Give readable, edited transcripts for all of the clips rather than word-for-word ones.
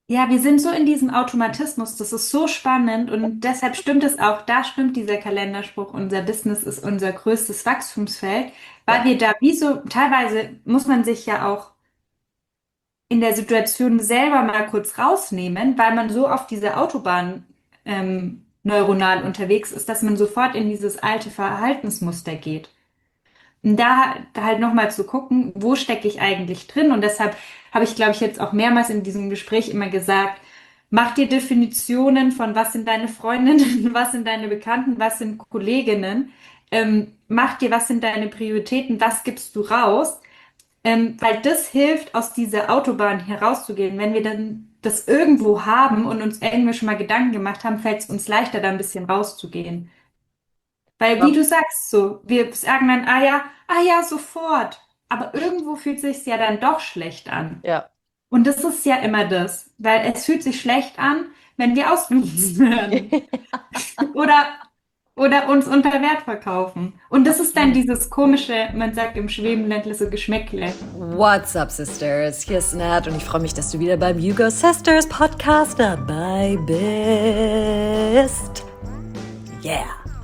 Ja, wir sind so in diesem Automatismus, das ist so spannend und deshalb stimmt es auch, da stimmt dieser Kalenderspruch, unser Business ist unser größtes Wachstumsfeld, weil Ja. wir da wie so, teilweise muss man sich ja auch in der Situation selber mal kurz rausnehmen, weil man so auf dieser Autobahn neuronal unterwegs ist, dass man sofort in dieses alte Verhaltensmuster geht. Und da halt nochmal zu gucken, wo stecke ich eigentlich drin? Und deshalb habe ich, glaube ich, jetzt auch mehrmals in diesem Gespräch immer gesagt, mach dir Definitionen von was sind deine Freundinnen, was sind deine Bekannten, was sind Kolleginnen. Mach dir, was sind deine Prioritäten, was gibst du raus? Weil das hilft, aus dieser Autobahn herauszugehen. Wenn wir dann das irgendwo haben und uns irgendwie schon mal Gedanken gemacht haben, fällt es uns leichter, da ein bisschen rauszugehen. Weil, wie Ja. du sagst, so, wir sagen dann, ah ja, sofort. Aber irgendwo fühlt sich's ja dann doch schlecht an. Ja. Und das ist ja immer das, weil es fühlt sich schlecht an, wenn wir ausgenutzt werden oder, oder uns unter Wert verkaufen. Und das ist dann Absolut. dieses komische, man sagt im Schwebenländle so Geschmäckle. What's up, Sisters? Hier ist Nat und ich freue mich, dass du wieder beim You Go Sisters Podcast dabei bist. Yeah!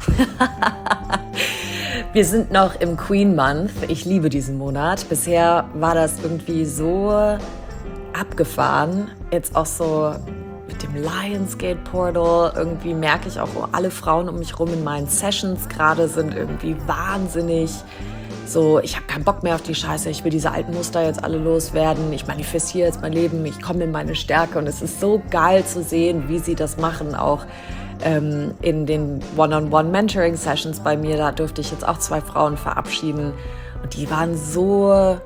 Wir sind noch im Queen Month. Ich liebe diesen Monat. Bisher war das irgendwie so abgefahren. Jetzt auch so mit dem Lionsgate Portal. Irgendwie merke ich auch, alle Frauen um mich rum in meinen Sessions gerade sind irgendwie wahnsinnig. So, ich habe keinen Bock mehr auf die Scheiße, ich will diese alten Muster jetzt alle loswerden, ich manifestiere jetzt mein Leben, ich komme in meine Stärke und es ist so geil zu sehen, wie sie das machen, auch in den One-on-One-Mentoring-Sessions bei mir, da durfte ich jetzt auch 2 Frauen verabschieden und die waren so,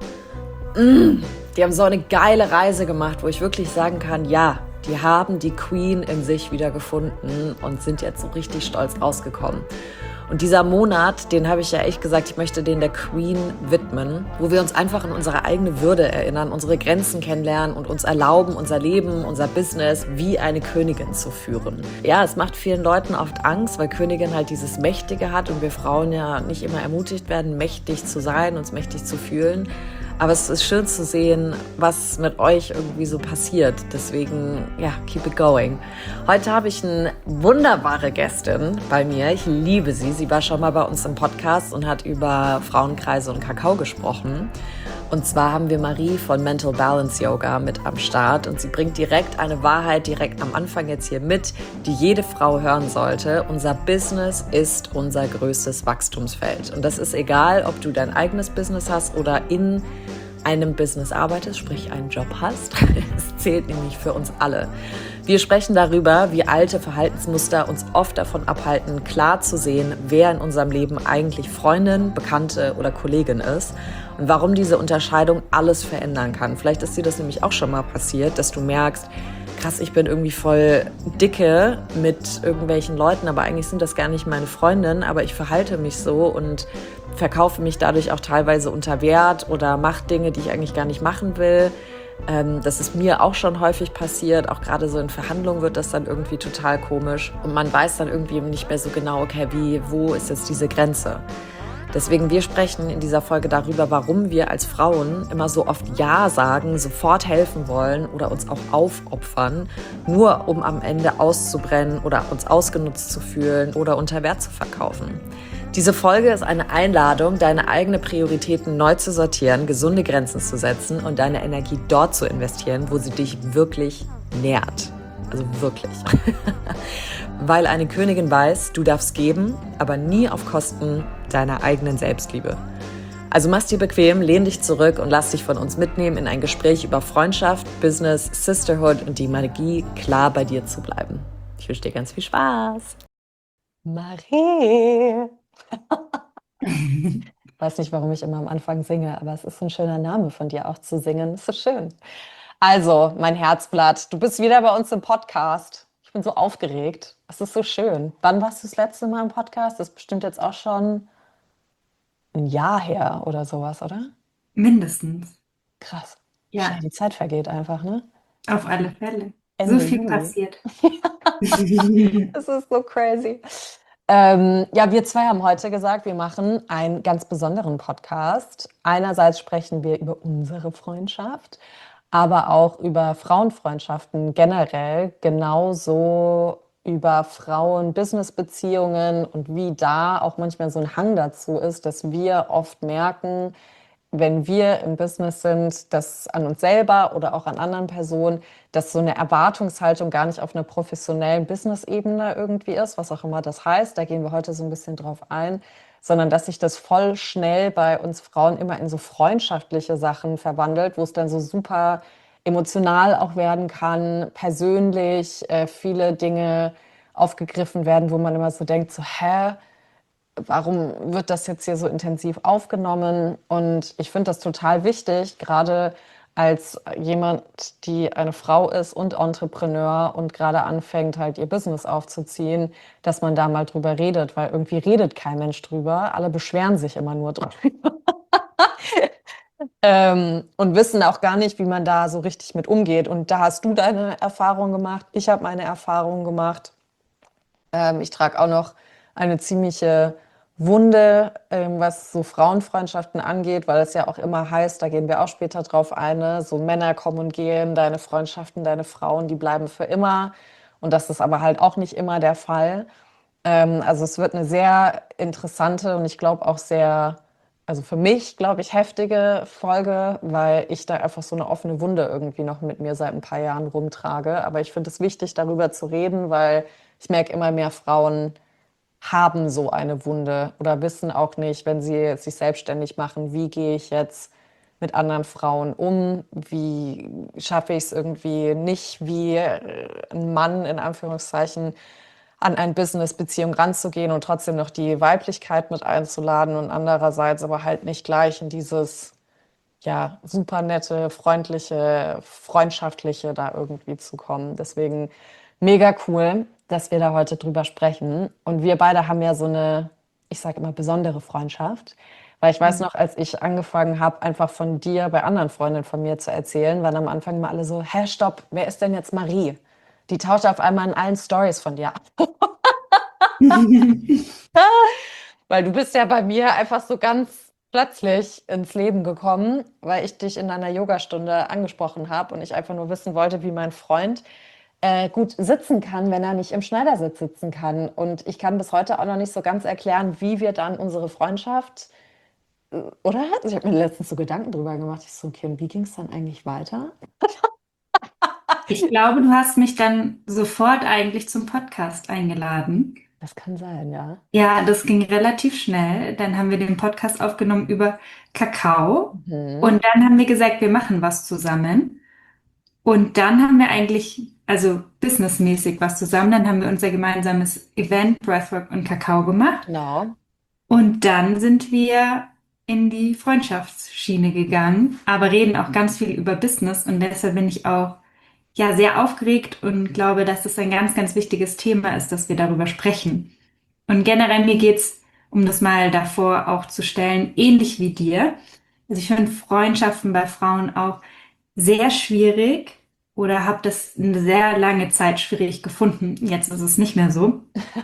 die haben so eine geile Reise gemacht, wo ich wirklich sagen kann, ja, die haben die Queen in sich wieder gefunden und sind jetzt so richtig stolz rausgekommen. Und dieser Monat, den habe ich ja echt gesagt, ich möchte den der Queen widmen, wo wir uns einfach in unsere eigene Würde erinnern, unsere Grenzen kennenlernen und uns erlauben, unser Leben, unser Business wie eine Königin zu führen. Ja, es macht vielen Leuten oft Angst, weil Königin halt dieses Mächtige hat und wir Frauen ja nicht immer ermutigt werden, mächtig zu sein, uns mächtig zu fühlen. Aber es ist schön zu sehen, was mit euch irgendwie so passiert. Deswegen, ja, keep it going. Heute habe ich eine wunderbare Gästin bei mir. Ich liebe sie. Sie war schon mal bei uns im Podcast und hat über Frauenkreise und Kakao gesprochen. Und zwar haben wir Marie von Mental Balance Yoga mit am Start und sie bringt direkt eine Wahrheit direkt am Anfang jetzt hier mit, die jede Frau hören sollte. Unser Business ist unser größtes Wachstumsfeld. Und das ist egal, ob du dein eigenes Business hast oder in einem Business arbeitest, sprich einen Job hast. Es zählt nämlich für uns alle. Wir sprechen darüber, wie alte Verhaltensmuster uns oft davon abhalten, klar zu sehen, wer in unserem Leben eigentlich Freundin, Bekannte oder Kollegin ist und warum diese Unterscheidung alles verändern kann. Vielleicht ist dir das nämlich auch schon mal passiert, dass du merkst, krass, ich bin irgendwie voll dicke mit irgendwelchen Leuten, aber eigentlich sind das gar nicht meine Freundinnen, aber ich verhalte mich so und verkaufe mich dadurch auch teilweise unter Wert oder mache Dinge, die ich eigentlich gar nicht machen will. Das ist mir auch schon häufig passiert, auch gerade so in Verhandlungen wird das dann irgendwie total komisch und man weiß dann irgendwie nicht mehr so genau, okay, wo ist jetzt diese Grenze? Deswegen, wir sprechen in dieser Folge darüber, warum wir als Frauen immer so oft Ja sagen, sofort helfen wollen oder uns auch aufopfern, nur um am Ende auszubrennen oder uns ausgenutzt zu fühlen oder unter Wert zu verkaufen. Diese Folge ist eine Einladung, deine eigenen Prioritäten neu zu sortieren, gesunde Grenzen zu setzen und deine Energie dort zu investieren, wo sie dich wirklich nährt. Also wirklich. Weil eine Königin weiß, du darfst geben, aber nie auf Kosten deiner eigenen Selbstliebe. Also mach's dir bequem, lehn dich zurück und lass dich von uns mitnehmen in ein Gespräch über Freundschaft, Business, Sisterhood und die Magie, klar bei dir zu bleiben. Ich wünsche dir ganz viel Spaß. Marie. Weiß nicht, warum ich immer am Anfang singe, aber es ist ein schöner Name von dir auch zu singen. Es ist schön. Also, mein Herzblatt, du bist wieder bei uns im Podcast. Ich bin so aufgeregt. Es ist so schön. Wann warst du das letzte Mal im Podcast? Das ist bestimmt jetzt auch schon ein Jahr her oder sowas, oder? Mindestens. Krass. Wie schnell Ja, die Zeit vergeht einfach, ne? auf alle Fälle. So Ende viel Juli. passiert. Es ist so crazy. Ja, wir zwei haben heute gesagt, wir machen einen ganz besonderen Podcast. Einerseits sprechen wir über unsere Freundschaft. aber auch über Frauenfreundschaften generell, genauso über Frauen-Business-Beziehungen und wie da auch manchmal so ein Hang dazu ist, dass wir oft merken, wenn wir im Business sind, dass an uns selber oder auch an anderen Personen, dass so eine Erwartungshaltung gar nicht auf einer professionellen Business-Ebene irgendwie ist, was auch immer das heißt. Da gehen wir heute so ein bisschen drauf ein, sondern dass sich das voll schnell bei uns Frauen immer in so freundschaftliche Sachen verwandelt, wo es dann so super emotional auch werden kann, persönlich viele Dinge aufgegriffen werden, wo man immer so denkt, so, hä? Warum wird das jetzt hier so intensiv aufgenommen? Und ich finde das total wichtig, gerade als jemand, die eine Frau ist und Entrepreneur und gerade anfängt, halt ihr Business aufzuziehen, dass man da mal drüber redet, weil irgendwie redet kein Mensch drüber. Alle beschweren sich immer nur drüber und wissen auch gar nicht, wie man da so richtig mit umgeht. Und da hast du deine Erfahrung gemacht, ich habe meine Erfahrung gemacht. Ich trage auch noch eine ziemliche Wunde, was so Frauenfreundschaften angeht, weil es ja auch immer heißt, da gehen wir auch später drauf ein, ne, so Männer kommen und gehen, deine Freundschaften, deine Frauen, die bleiben für immer. Und das ist aber halt auch nicht immer der Fall. Also es wird eine sehr interessante und ich glaube auch sehr, also für mich, glaube ich, heftige Folge, weil ich da einfach so eine offene Wunde irgendwie noch mit mir seit ein paar Jahren rumtrage. Aber ich finde es wichtig, darüber zu reden, weil ich merke, immer mehr Frauen haben so eine Wunde oder wissen auch nicht, wenn sie sich selbstständig machen, wie gehe ich jetzt mit anderen Frauen um, wie schaffe ich es irgendwie nicht, wie ein Mann in Anführungszeichen an eine Business-Beziehung ranzugehen und trotzdem noch die Weiblichkeit mit einzuladen und andererseits aber halt nicht gleich in dieses ja, super nette, freundliche, freundschaftliche da irgendwie zu kommen. Deswegen mega cool, dass wir da heute drüber sprechen. Und wir beide haben ja so eine, ich sage immer, besondere Freundschaft. Weil ich weiß noch, als ich angefangen habe, einfach von dir bei anderen Freundinnen von mir zu erzählen, waren am Anfang mal alle so, hä, stopp, wer ist denn jetzt Marie? Die taucht auf einmal in allen Stories von dir ab. Weil du bist ja bei mir einfach so ganz plötzlich ins Leben gekommen, weil ich dich in einer Yogastunde angesprochen habe und ich einfach nur wissen wollte, wie mein Freund gut sitzen kann, wenn er nicht im Schneidersitz sitzen kann. Und ich kann bis heute auch noch nicht so ganz erklären, wie wir dann unsere Freundschaft, oder? Also ich habe mir letztens so Gedanken drüber gemacht. Ich so, okay, und wie ging es dann eigentlich weiter? Ich glaube, du hast mich dann sofort eigentlich zum Podcast eingeladen. Das kann sein, ja. Ja, das ging relativ schnell. Dann haben wir den Podcast aufgenommen über Kakao. Mhm. Und dann haben wir gesagt, wir machen was zusammen. Und dann haben wir eigentlich, also businessmäßig was zusammen. Dann haben wir unser gemeinsames Event Breathwork und Kakao gemacht. Genau. Und dann sind wir in die Freundschaftsschiene gegangen, aber reden auch ganz viel über Business. Und deshalb bin ich auch ja sehr aufgeregt und glaube, dass das ein ganz, ganz wichtiges Thema ist, dass wir darüber sprechen. Und generell mir geht's, um das mal davor auch zu stellen, ähnlich wie dir. Also ich finde Freundschaften bei Frauen auch sehr schwierig oder habe das eine sehr lange Zeit schwierig gefunden. Jetzt ist es nicht mehr so.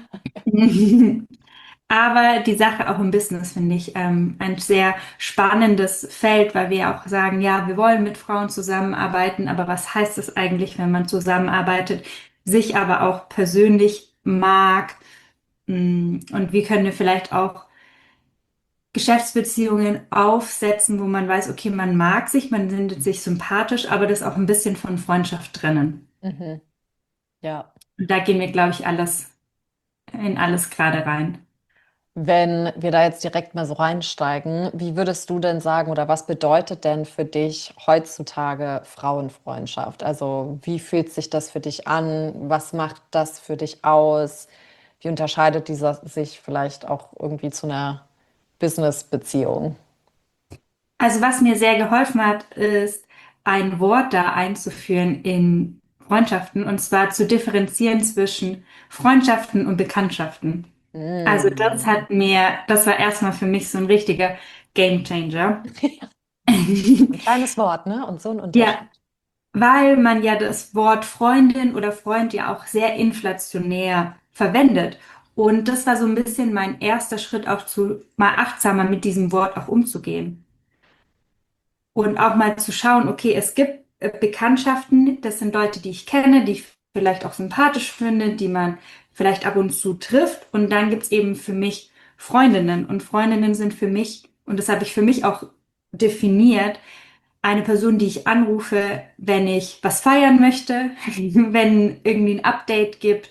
Aber die Sache auch im Business finde ich ein sehr spannendes Feld, weil wir ja auch sagen, ja, wir wollen mit Frauen zusammenarbeiten, aber was heißt es eigentlich, wenn man zusammenarbeitet, sich aber auch persönlich mag? Und wie können wir vielleicht auch Geschäftsbeziehungen aufsetzen, wo man weiß, okay, man mag sich, man findet sich sympathisch, aber das auch ein bisschen von Freundschaft trennen. Mhm. Ja. Und da gehen wir, glaube ich, in alles gerade rein. Wenn wir da jetzt direkt mal so reinsteigen, wie würdest du denn sagen oder was bedeutet denn für dich heutzutage Frauenfreundschaft? Also wie fühlt sich das für dich an? Was macht das für dich aus? Wie unterscheidet dieser sich vielleicht auch irgendwie zu einer Business-Beziehung? Also was mir sehr geholfen hat, ist ein Wort da einzuführen in Freundschaften und zwar zu differenzieren zwischen Freundschaften und Bekanntschaften. Also Mm. das war erstmal für mich so ein richtiger Gamechanger. Ein kleines Wort, ne? Und so ein Ja, Unterschied. weil man ja das Wort Freundin oder Freund ja auch sehr inflationär verwendet. Und das war so ein bisschen mein erster Schritt auch zu mal achtsamer mit diesem Wort auch umzugehen. Und auch mal zu schauen, okay, Bekanntschaften, das sind Leute, die ich kenne, die ich vielleicht auch sympathisch finde, die man vielleicht ab und zu trifft. Und dann gibt's eben für mich Freundinnen. Und Freundinnen sind für mich, und das habe ich für mich auch definiert, eine Person, die ich anrufe, wenn ich was feiern möchte, wenn irgendwie ein Update gibt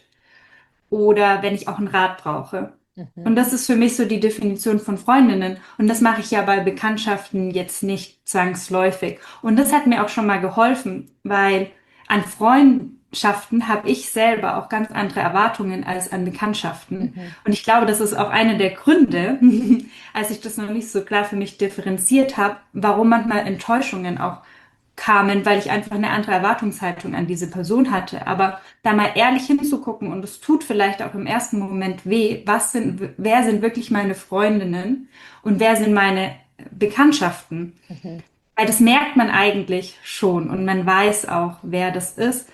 oder wenn ich auch einen Rat brauche. Und Mhm. das ist für mich so die Definition von Freundinnen. Und das mache ich ja bei Bekanntschaften jetzt nicht zwangsläufig. Und das hat mir auch schon mal geholfen, weil an Freundschaften habe ich selber auch ganz andere Erwartungen als an Bekanntschaften. Mhm. Und ich glaube, das ist auch einer der Gründe, als ich das noch nicht so klar für mich differenziert habe, warum manchmal Enttäuschungen auch kamen, weil ich einfach eine andere Erwartungshaltung an diese Person hatte. Aber da mal ehrlich hinzugucken und es tut vielleicht auch im ersten Moment weh, wer sind wirklich meine Freundinnen und wer sind meine Bekanntschaften? Mhm. Weil das merkt man eigentlich schon und man weiß auch, wer das ist.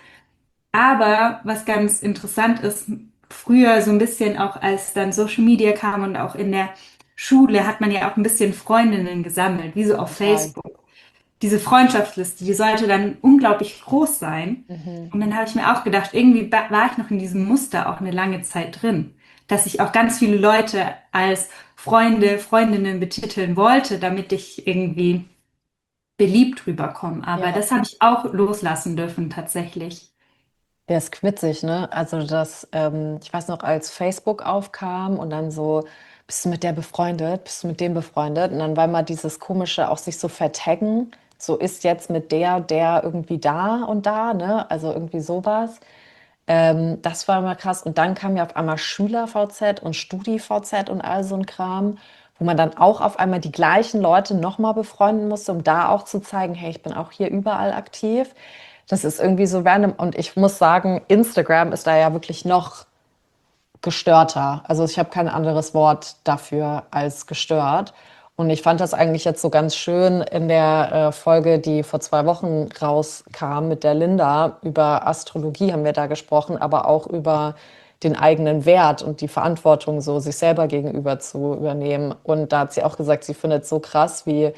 Aber was ganz interessant ist, früher so ein bisschen auch als dann Social Media kam und auch in der Schule hat man ja auch ein bisschen Freundinnen gesammelt, wie so auf Total. Facebook. Diese Freundschaftsliste, die sollte dann unglaublich groß sein. Mhm. Und dann habe ich mir auch gedacht, irgendwie war ich noch in diesem Muster auch eine lange Zeit drin, dass ich auch ganz viele Leute als Freunde, Freundinnen betiteln wollte, damit ich irgendwie beliebt rüberkomme. Aber Ja. das habe ich auch loslassen dürfen tatsächlich. Der ist quitzig, ne? Also ich weiß noch, als Facebook aufkam und dann so, bist du mit der befreundet, bist du mit dem befreundet? Und dann war immer dieses komische, auch sich so vertaggen, so ist jetzt mit der irgendwie da und da, ne? Also irgendwie sowas. Das war immer krass. Und dann kam ja auf einmal Schüler-VZ und Studi-VZ und all so ein Kram, wo man dann auch auf einmal die gleichen Leute nochmal befreunden musste, um da auch zu zeigen, hey, ich bin auch hier überall aktiv. Das ist irgendwie so random. Und ich muss sagen, Instagram ist da ja wirklich noch gestörter. Also ich habe kein anderes Wort dafür als gestört. Und ich fand das eigentlich jetzt so ganz schön in der Folge, die vor 2 Wochen rauskam mit der Linda. Über Astrologie haben wir da gesprochen, aber auch über den eigenen Wert und die Verantwortung so sich selber gegenüber zu übernehmen. Und da hat sie auch gesagt, sie findet es so krass, wie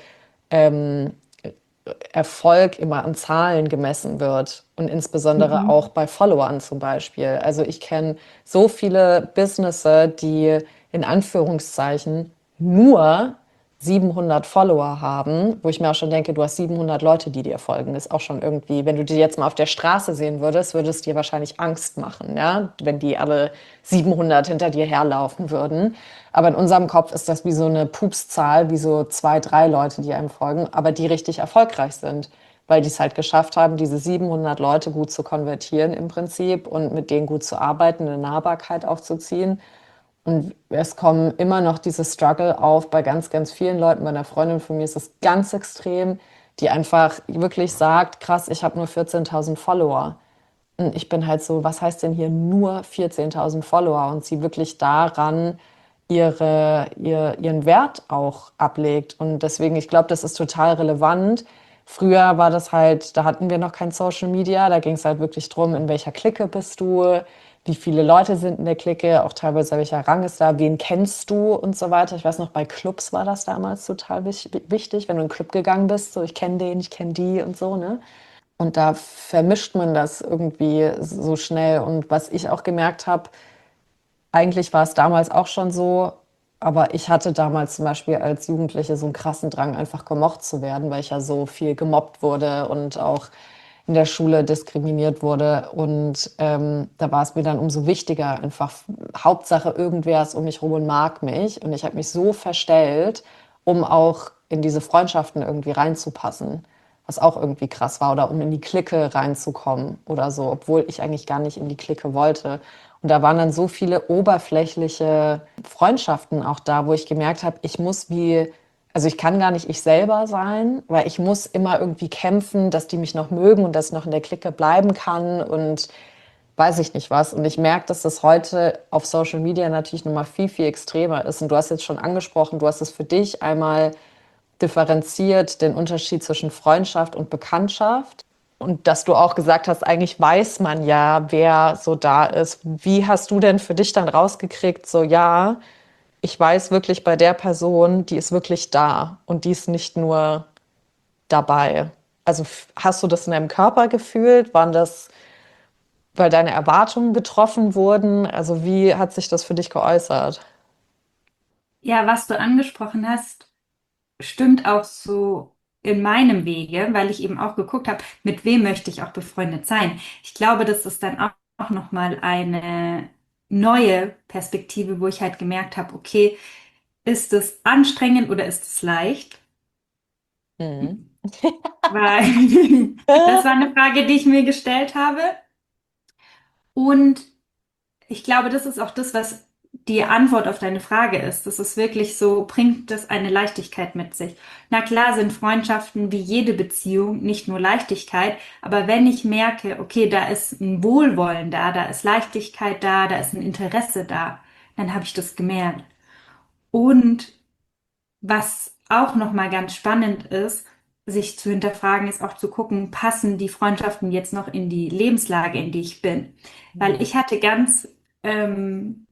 Erfolg immer an Zahlen gemessen wird und insbesondere auch Mhm. bei Followern zum Beispiel. Also ich kenne so viele Businesses, die in Anführungszeichen nur 700 Follower haben, wo ich mir auch schon denke, du hast 700 Leute, die dir folgen. Das ist auch schon irgendwie, wenn du die jetzt mal auf der Straße sehen würdest, würde es dir wahrscheinlich Angst machen, ja, wenn die alle 700 hinter dir herlaufen würden. Aber in unserem Kopf ist das wie so eine Pupszahl, wie so 2, 3 Leute, die einem folgen, aber die richtig erfolgreich sind, weil die es halt geschafft haben, diese 700 Leute gut zu konvertieren im Prinzip und mit denen gut zu arbeiten, eine Nahbarkeit aufzuziehen. Und es kommen immer noch diese Struggle auf bei ganz, ganz vielen Leuten. Bei einer Freundin von mir ist es ganz extrem, die einfach wirklich sagt, krass, ich habe nur 14.000 Follower. Und ich bin halt so, was heißt denn hier nur 14.000 Follower? Und sie wirklich daran ihren Wert auch ablegt. Und deswegen, ich glaube, das ist total relevant. Früher war das halt, da hatten wir noch kein Social Media, da ging es halt wirklich drum, in welcher Clique bist du, wie viele Leute sind in der Clique, auch teilweise welcher Rang ist da, wen kennst du und so weiter. Ich weiß noch, bei Clubs war das damals total wichtig, wenn du in einen Club gegangen bist, so ich kenne den, ich kenne die und so, ne? Und da vermischt man das irgendwie so schnell. Und was ich auch gemerkt habe, eigentlich war es damals auch schon so, aber ich hatte damals zum Beispiel als Jugendliche so einen krassen Drang, einfach gemocht zu werden, weil ich ja so viel gemobbt wurde und auch in der Schule diskriminiert wurde. Und da war es mir dann umso wichtiger, einfach Hauptsache irgendwer ist um mich rum und mag mich. Und ich habe mich so verstellt, um auch in diese Freundschaften irgendwie reinzupassen, was auch irgendwie krass war, oder um in die Clique reinzukommen oder so, obwohl ich eigentlich gar nicht in die Clique wollte. Und da waren dann so viele oberflächliche Freundschaften auch da, wo ich gemerkt habe, also ich kann gar nicht ich selber sein, weil ich muss immer irgendwie kämpfen, dass die mich noch mögen und dass ich noch in der Clique bleiben kann und weiß ich nicht was. Und ich merke, dass das heute auf Social Media natürlich noch mal viel, viel extremer ist. Und du hast jetzt schon angesprochen, du hast es für dich einmal differenziert, den Unterschied zwischen Freundschaft und Bekanntschaft. Und dass du auch gesagt hast, eigentlich weiß man ja, wer so da ist. Wie hast du denn für dich dann rausgekriegt, so ja, ich weiß wirklich bei der Person, die ist wirklich da und die ist nicht nur dabei. Also hast du das in deinem Körper gefühlt? Waren das, weil deine Erwartungen getroffen wurden? Also wie hat sich das für dich geäußert? Ja, was du angesprochen hast, stimmt auch so in meinem Wege, weil ich eben auch geguckt habe, mit wem möchte ich auch befreundet sein. Ich glaube, das ist dann auch nochmal eine neue Perspektive, wo ich halt gemerkt habe, okay, ist es anstrengend oder ist es leicht? Mhm. Weil das war eine Frage, die ich mir gestellt habe. Und ich glaube, das ist auch das, was die Antwort auf deine Frage ist. Das ist wirklich so, bringt das eine Leichtigkeit mit sich? Na klar sind Freundschaften wie jede Beziehung nicht nur Leichtigkeit, aber wenn ich merke, okay, da ist ein Wohlwollen da, da ist Leichtigkeit da, da ist ein Interesse da, dann habe ich das gemerkt. Und was auch nochmal ganz spannend ist, sich zu hinterfragen, ist auch zu gucken, passen die Freundschaften jetzt noch in die Lebenslage, in die ich bin? Weil Mhm. ich hatte ganz ähm,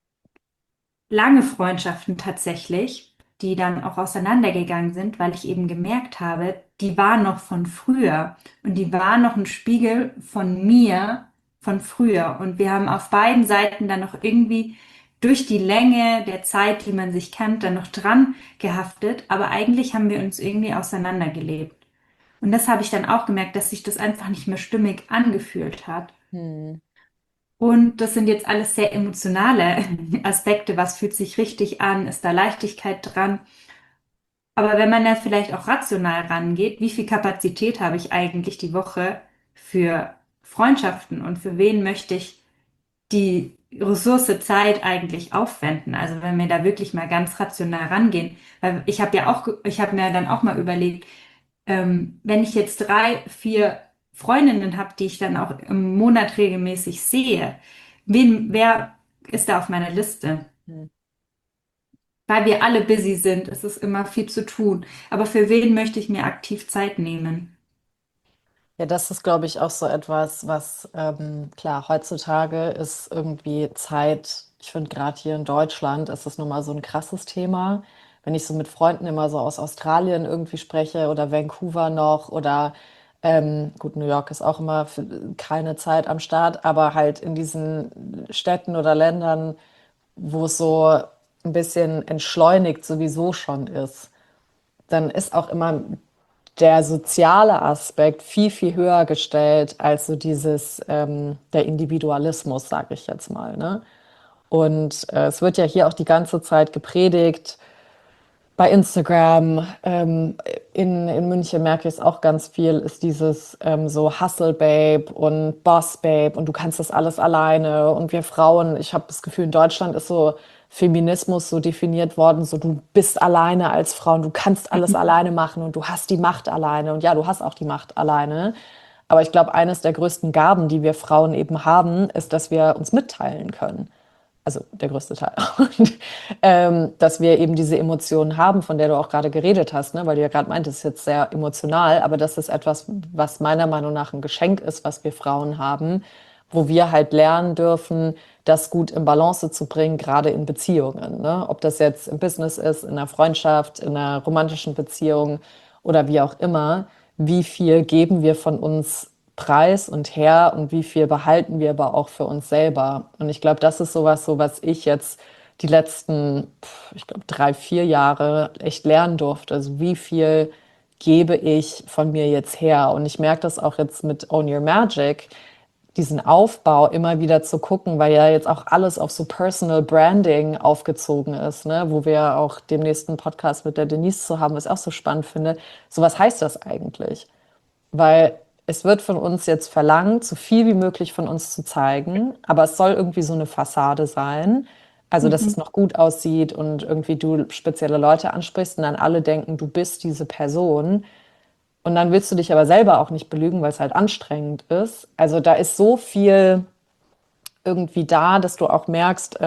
lange Freundschaften tatsächlich, die dann auch auseinandergegangen sind, weil ich eben gemerkt habe, die waren noch von früher und die waren noch ein Spiegel von mir von früher. Und wir haben auf beiden Seiten dann noch irgendwie durch die Länge der Zeit, die man sich kennt, dann noch dran gehaftet. Aber eigentlich haben wir uns irgendwie auseinandergelebt. Und das habe ich dann auch gemerkt, dass sich das einfach nicht mehr stimmig angefühlt hat. Mhm. Und das sind jetzt alles sehr emotionale Aspekte. Was fühlt sich richtig an? Ist da Leichtigkeit dran? Aber wenn man da vielleicht auch rational rangeht, wie viel Kapazität habe ich eigentlich die Woche für Freundschaften und für wen möchte ich die Ressource Zeit eigentlich aufwenden? Also wenn wir da wirklich mal ganz rational rangehen, weil ich habe ja auch, ich habe mir dann auch mal überlegt, wenn ich jetzt drei, vier Freundinnen habe, die ich dann auch im Monat regelmäßig sehe, wer ist da auf meiner Liste? Mhm. Weil wir alle busy sind, es ist immer viel zu tun. Aber für wen möchte ich mir aktiv Zeit nehmen? Ja, das ist, glaube ich, auch so etwas, was, klar, heutzutage ist irgendwie Zeit, ich finde gerade hier in Deutschland ist das nun mal so ein krasses Thema. Wenn ich so mit Freunden immer so aus Australien irgendwie spreche oder Vancouver noch oder gut, New York ist auch immer keine Zeit am Start, aber halt in diesen Städten oder Ländern, wo es so ein bisschen entschleunigt sowieso schon ist, dann ist auch immer der soziale Aspekt viel, viel höher gestellt als so dieses, der Individualismus, sage ich jetzt mal. Ne? Und es wird ja hier auch die ganze Zeit gepredigt, bei Instagram, in München merke ich es auch ganz viel, ist dieses so Hustle Babe und Boss Babe und du kannst das alles alleine und wir Frauen, ich habe das Gefühl, in Deutschland ist so Feminismus so definiert worden, so du bist alleine als Frau und du kannst alles alleine machen und du hast die Macht alleine und ja, du hast auch die Macht alleine. Aber ich glaube, eines der größten Gaben, die wir Frauen eben haben, ist, dass wir uns mitteilen können, also der größte Teil. Und dass wir eben diese Emotionen haben, von der du auch gerade geredet hast, ne? Weil du ja gerade meintest, es ist jetzt sehr emotional, aber das ist etwas, was meiner Meinung nach ein Geschenk ist, was wir Frauen haben, wo wir halt lernen dürfen, das gut in Balance zu bringen, gerade in Beziehungen. Ne? Ob das jetzt im Business ist, in einer Freundschaft, in einer romantischen Beziehung oder wie auch immer, wie viel geben wir von uns preis und her und wie viel behalten wir aber auch für uns selber. Und ich glaube, das ist sowas, so was ich jetzt die letzten, ich glaube, 3, 4 Jahre echt lernen durfte. Also wie viel gebe ich von mir jetzt her? Und ich merke das auch jetzt mit Own Your Magic, diesen Aufbau immer wieder zu gucken, weil ja jetzt auch alles auf so Personal Branding aufgezogen ist, ne? Wo wir auch dem nächsten Podcast mit der Denise zu haben, was ich auch so spannend finde. So was heißt das eigentlich? Weil es wird von uns jetzt verlangt, so viel wie möglich von uns zu zeigen, aber es soll irgendwie so eine Fassade sein. Also, dass es Mhm. noch gut aussieht und irgendwie du spezielle Leute ansprichst und dann alle denken, du bist diese Person. Und dann willst du dich aber selber auch nicht belügen, weil es halt anstrengend ist. Also da ist so viel irgendwie da, dass du auch merkst,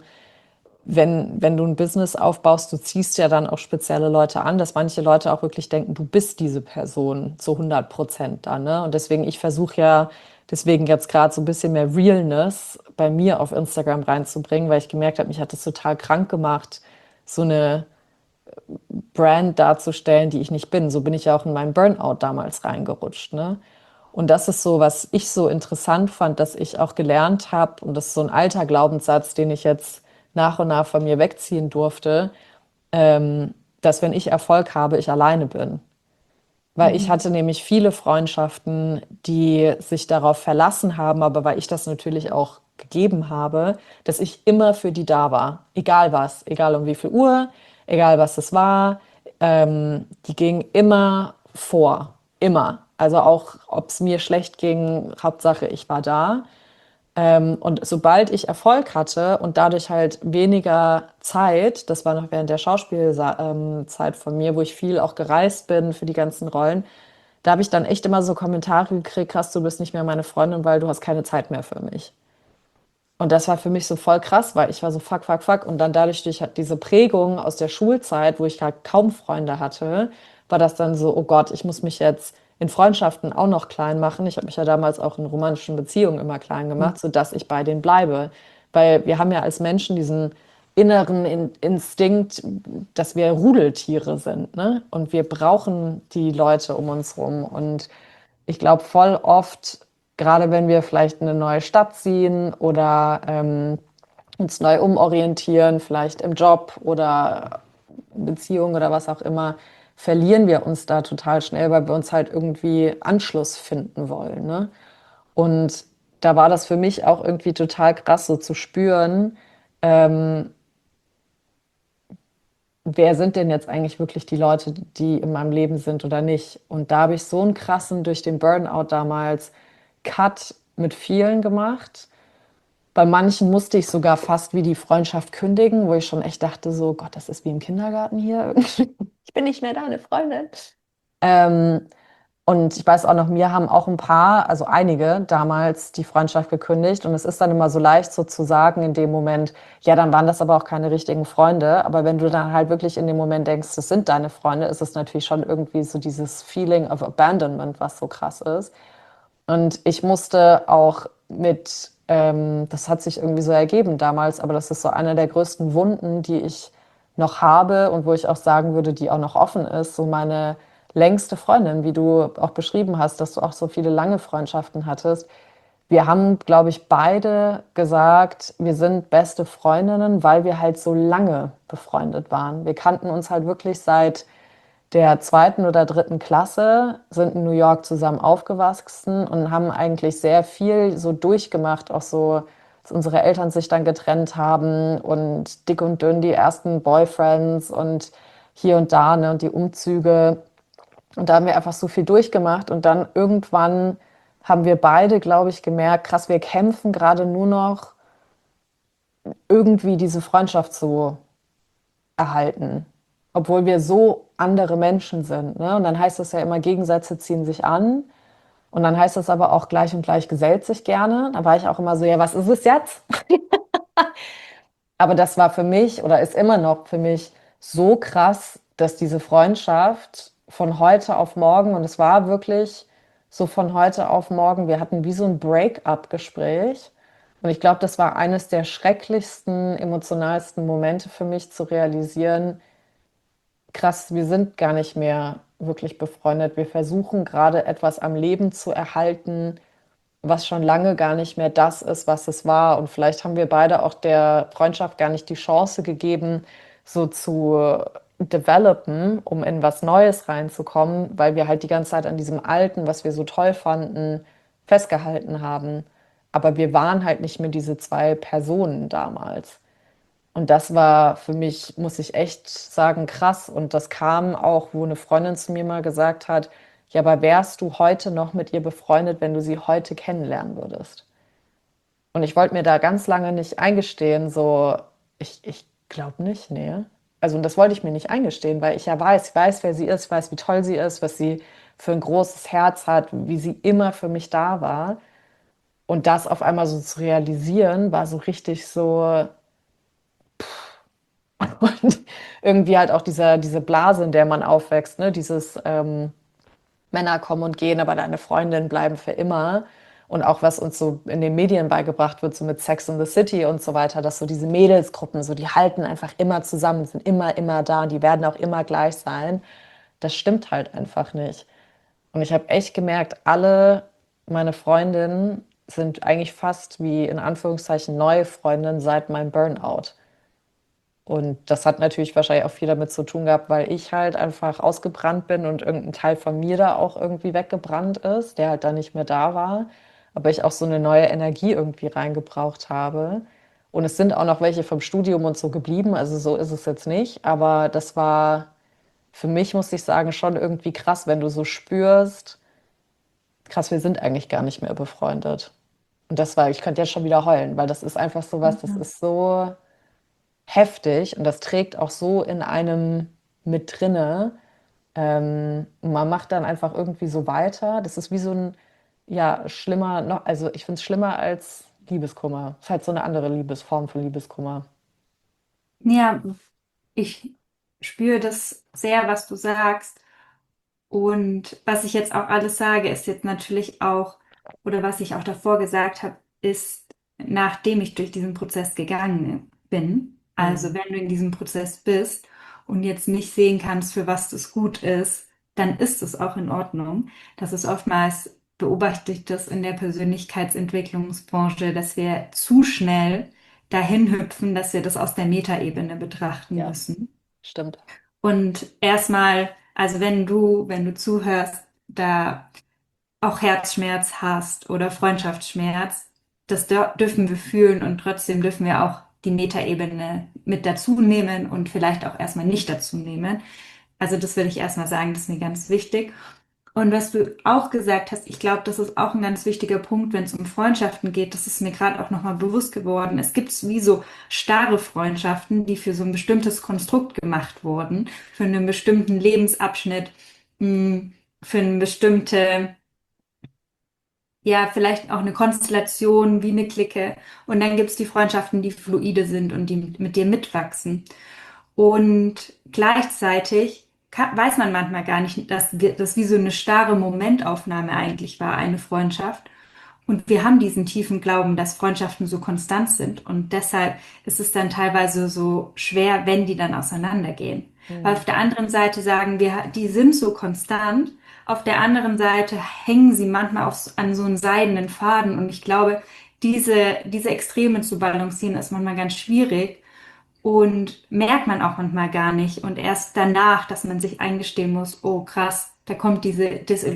wenn du ein Business aufbaust, du ziehst ja dann auch spezielle Leute an, dass manche Leute auch wirklich denken, du bist diese Person zu 100% dann. Ne? Und deswegen, ich versuche ja, deswegen jetzt gerade so ein bisschen mehr Realness bei mir auf Instagram reinzubringen, weil ich gemerkt habe, mich hat das total krank gemacht, so eine Brand darzustellen, die ich nicht bin. So bin ich ja auch in meinen Burnout damals reingerutscht, ne? Und das ist so, was ich so interessant fand, dass ich auch gelernt habe, und das ist so ein alter Glaubenssatz, den ich jetzt nach und nach von mir wegziehen durfte, dass wenn ich Erfolg habe, ich alleine bin. Weil ich Mhm. hatte nämlich viele Freundschaften, die sich darauf verlassen haben, aber weil ich das natürlich auch gegeben habe, dass ich immer für die da war. Egal was, egal um wie viel Uhr, egal was es war. Die ging immer vor. Immer. Also auch, ob es mir schlecht ging, Hauptsache ich war da. Und sobald ich Erfolg hatte und dadurch halt weniger Zeit, das war noch während der Schauspielzeit von mir, wo ich viel auch gereist bin für die ganzen Rollen, da habe ich dann echt immer so Kommentare gekriegt, krass, du bist nicht mehr meine Freundin, weil du hast keine Zeit mehr für mich. Und das war für mich so voll krass, weil ich war so fuck, fuck, fuck. Und dann dadurch durch halt diese Prägung aus der Schulzeit, wo ich halt kaum Freunde hatte, war das dann so, oh Gott, ich muss mich jetzt in Freundschaften auch noch klein machen. Ich habe mich ja damals auch in romantischen Beziehungen immer klein gemacht, sodass ich bei denen bleibe. Weil wir haben ja als Menschen diesen inneren Instinkt, dass wir Rudeltiere sind, ne? Und wir brauchen die Leute um uns rum. Und ich glaube voll oft, gerade wenn wir vielleicht in eine neue Stadt ziehen oder uns neu umorientieren, vielleicht im Job oder Beziehung oder was auch immer, verlieren wir uns da total schnell, weil wir uns halt irgendwie Anschluss finden wollen, ne? Und da war das für mich auch irgendwie total krass, so zu spüren, wer sind denn jetzt eigentlich wirklich die Leute, die in meinem Leben sind oder nicht. Und da habe ich so einen krassen, durch den Burnout damals, Cut mit vielen gemacht. Bei manchen musste ich sogar fast wie die Freundschaft kündigen, wo ich schon echt dachte, so Gott, das ist wie im Kindergarten hier. Ich bin nicht mehr deine Freundin. Ähm, und ich weiß auch noch, mir haben auch ein paar, also einige damals die Freundschaft gekündigt. Und es ist dann immer so leicht so zu sagen in dem Moment, ja, dann waren das aber auch keine richtigen Freunde. Aber wenn du dann halt wirklich in dem Moment denkst, das sind deine Freunde, ist es natürlich schon irgendwie so dieses Feeling of Abandonment, was so krass ist. Und ich musste auch das hat sich irgendwie so ergeben damals, aber das ist so eine der größten Wunden, die ich noch habe und wo ich auch sagen würde, die auch noch offen ist, so meine längste Freundin, wie du auch beschrieben hast, dass du auch so viele lange Freundschaften hattest. Wir haben, glaube ich, beide gesagt, wir sind beste Freundinnen, weil wir halt so lange befreundet waren. Wir kannten uns halt wirklich seit der zweiten oder dritten Klasse, sind in New York zusammen aufgewachsen und haben eigentlich sehr viel so durchgemacht, auch so, dass unsere Eltern sich dann getrennt haben und dick und dünn die ersten Boyfriends und hier und da, ne, und die Umzüge. Und da haben wir einfach so viel durchgemacht und dann irgendwann haben wir beide, glaube ich, gemerkt, krass, wir kämpfen gerade nur noch irgendwie diese Freundschaft zu erhalten, obwohl wir so andere Menschen sind. Ne? Und dann heißt es ja immer, Gegensätze ziehen sich an. Und dann heißt es aber auch, gleich und gleich gesellt sich gerne. Da war ich auch immer so, ja, was ist es jetzt? Aber das war für mich oder ist immer noch für mich so krass, dass diese Freundschaft von heute auf morgen, und es war wirklich so von heute auf morgen, wir hatten wie so ein Break-up-Gespräch. Und ich glaube, das war eines der schrecklichsten, emotionalsten Momente für mich zu realisieren, krass, wir sind gar nicht mehr wirklich befreundet. Wir versuchen gerade etwas am Leben zu erhalten, was schon lange gar nicht mehr das ist, was es war. Und vielleicht haben wir beide auch der Freundschaft gar nicht die Chance gegeben, so zu developen, um in was Neues reinzukommen, weil wir halt die ganze Zeit an diesem Alten, was wir so toll fanden, festgehalten haben. Aber wir waren halt nicht mehr diese zwei Personen damals. Und das war für mich, muss ich echt sagen, krass. Und das kam auch, wo eine Freundin zu mir mal gesagt hat, ja, aber wärst du heute noch mit ihr befreundet, wenn du sie heute kennenlernen würdest? Und ich wollte mir da ganz lange nicht eingestehen, so, ich glaube nicht, nee. Also, und das wollte ich mir nicht eingestehen, weil ich ja weiß, ich weiß, wer sie ist, ich weiß, wie toll sie ist, was sie für ein großes Herz hat, wie sie immer für mich da war. Und das auf einmal so zu realisieren, war so richtig so, und irgendwie halt auch diese Blase, in der man aufwächst, ne? Dieses Männer kommen und gehen, aber deine Freundinnen bleiben für immer. Und auch was uns so in den Medien beigebracht wird, so mit Sex and the City und so weiter, dass so diese Mädelsgruppen, so die halten einfach immer zusammen, sind immer da und die werden auch immer gleich sein. Das stimmt halt einfach nicht. Und ich habe echt gemerkt, alle meine Freundinnen sind eigentlich fast wie in Anführungszeichen neue Freundinnen seit meinem Burnout. Und das hat natürlich wahrscheinlich auch viel damit zu tun gehabt, weil ich halt einfach ausgebrannt bin und irgendein Teil von mir da auch irgendwie weggebrannt ist, der halt dann nicht mehr da war. Aber ich auch so eine neue Energie irgendwie reingebraucht habe. Und es sind auch noch welche vom Studium und so geblieben, also so ist es jetzt nicht. Aber das war für mich, muss ich sagen, schon irgendwie krass, wenn du so spürst, krass, wir sind eigentlich gar nicht mehr befreundet. Und das war, ich könnte jetzt schon wieder heulen, weil das ist einfach so was, das ist so heftig und das trägt auch so in einem mit drinne. Und man macht dann einfach irgendwie so weiter. Das ist wie so ein, ja, schlimmer, noch, also ich finde es schlimmer als Liebeskummer. Es ist halt so eine andere Liebesform von Liebeskummer. Ja, ich spüre das sehr, was du sagst. Und was ich jetzt auch alles sage, ist jetzt natürlich auch, oder was ich auch davor gesagt habe, ist, nachdem ich durch diesen Prozess gegangen bin. Also Mhm. wenn du in diesem Prozess bist und jetzt nicht sehen kannst, für was das gut ist, dann ist es auch in Ordnung. Das ist oftmals, beobachte ich das in der Persönlichkeitsentwicklungsbranche, dass wir zu schnell dahin hüpfen, dass wir das aus der Metaebene betrachten Ja, müssen. stimmt. Und erstmal, also wenn du zuhörst, da auch Herzschmerz hast oder Freundschaftsschmerz, das dürfen wir fühlen und trotzdem dürfen wir auch die Metaebene mit dazu nehmen und vielleicht auch erstmal nicht dazu nehmen. Also das will ich erstmal sagen, das ist mir ganz wichtig. Und was du auch gesagt hast, ich glaube, das ist auch ein ganz wichtiger Punkt, wenn es um Freundschaften geht. Das ist mir gerade auch nochmal bewusst geworden. Es gibt wie so starre Freundschaften, die für so ein bestimmtes Konstrukt gemacht wurden, für einen bestimmten Lebensabschnitt, mh, für eine bestimmte, ja, vielleicht auch eine Konstellation wie eine Clique. Und dann gibt es die Freundschaften, die fluide sind und die mit dir mitwachsen. Und gleichzeitig weiß man manchmal gar nicht, dass das wie so eine starre Momentaufnahme eigentlich war, eine Freundschaft. Und wir haben diesen tiefen Glauben, dass Freundschaften so konstant sind. Und deshalb ist es dann teilweise so schwer, wenn die dann auseinandergehen. Weil Mhm. auf der anderen Seite sagen wir, die sind so konstant. Auf der anderen Seite hängen sie manchmal an so einen seidenen Faden. Und ich glaube, diese Extreme zu balancieren ist manchmal ganz schwierig. Und merkt man auch manchmal gar nicht. Und erst danach, dass man sich eingestehen muss, oh krass, da kommt diese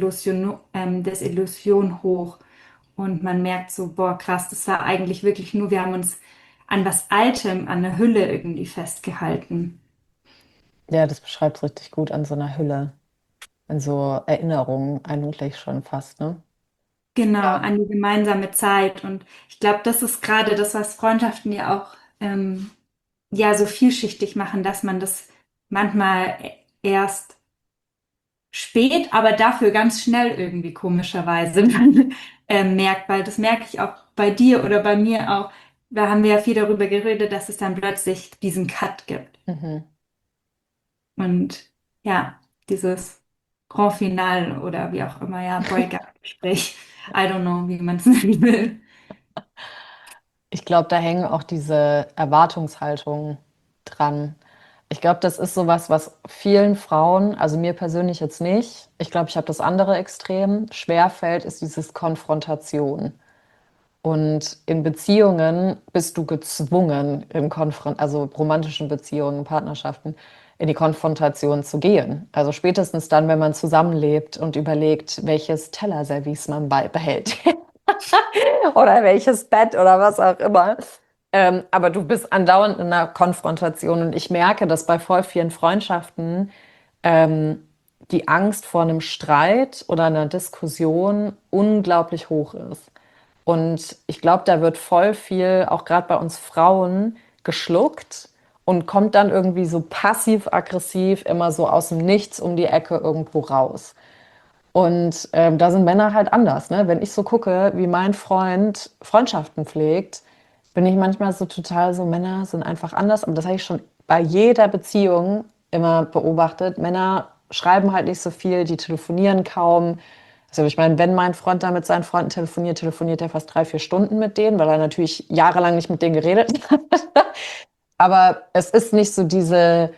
Desillusion hoch. Und man merkt so, boah, krass, das war eigentlich wirklich nur, wir haben uns an was Altem, an der Hülle irgendwie festgehalten. Ja, das beschreibt es richtig gut an so einer Hülle. An so Erinnerungen eigentlich schon fast, ne? Genau, Ja. an die gemeinsame Zeit. Und ich glaube, das ist gerade das, was Freundschaften ja auch ja so vielschichtig machen, dass man das manchmal erst spät, aber dafür ganz schnell irgendwie komischerweise merkt, weil das merke ich auch bei dir oder bei mir auch. Da haben wir ja viel darüber geredet, dass es dann plötzlich diesen Cut gibt. Mhm. Und ja, dieses Grand Finale oder wie auch immer, ja, Breakup-Gespräch. I don't know, wie man es nennen will. Ich glaube, da hängen auch diese Erwartungshaltungen dran. Ich glaube, das ist sowas, was vielen Frauen, also mir persönlich jetzt nicht, ich glaube, ich habe das andere Extrem, schwerfällt, ist dieses Konfrontation. Und in Beziehungen bist du gezwungen, also romantischen Beziehungen, Partnerschaften, in die Konfrontation zu gehen. Also spätestens dann, wenn man zusammenlebt und überlegt, welches Tellerservice man behält oder welches Bett oder was auch immer. Aber du bist andauernd in einer Konfrontation und ich merke, dass bei voll vielen Freundschaften die Angst vor einem Streit oder einer Diskussion unglaublich hoch ist. Und ich glaube, da wird voll viel, auch gerade bei uns Frauen, geschluckt und kommt dann irgendwie so passiv-aggressiv immer so aus dem Nichts um die Ecke irgendwo raus. Und da sind Männer halt anders, ne? Wenn ich so gucke, wie mein Freund Freundschaften pflegt, bin ich manchmal so total so, Männer sind einfach anders. Aber das habe ich schon bei jeder Beziehung immer beobachtet. Männer schreiben halt nicht so viel, die telefonieren kaum. Also ich meine, wenn mein Freund da mit seinen Freunden telefoniert, telefoniert er fast 3, 4 Stunden mit denen, weil er natürlich jahrelang nicht mit denen geredet hat. Aber es ist nicht so diese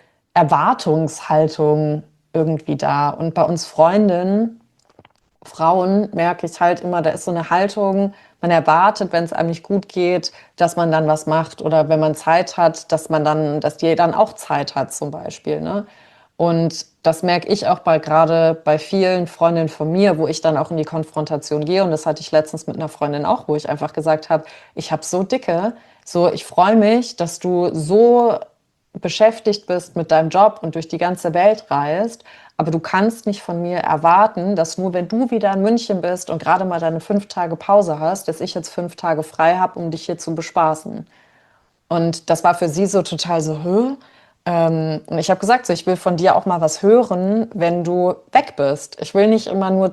Erwartungshaltung irgendwie da. Und bei uns Freundinnen, Frauen merke ich halt immer, da ist so eine Haltung, man erwartet, wenn es einem nicht gut geht, dass man dann was macht oder wenn man Zeit hat, dass die dann auch Zeit hat zum Beispiel, ne? Und das merke ich auch gerade bei vielen Freundinnen von mir, wo ich dann auch in die Konfrontation gehe. Und das hatte ich letztens mit einer Freundin auch, wo ich einfach gesagt habe, ich habe so dicke, so ich freue mich, dass du so beschäftigt bist mit deinem Job und durch die ganze Welt reist, aber du kannst nicht von mir erwarten, dass nur wenn du wieder in München bist und gerade mal deine 5 Tage Pause hast, dass ich jetzt 5 Tage frei habe, um dich hier zu bespaßen. Und das war für sie so total so, hä? Und ich habe gesagt, so, ich will von dir auch mal was hören, wenn du weg bist. Ich will nicht immer nur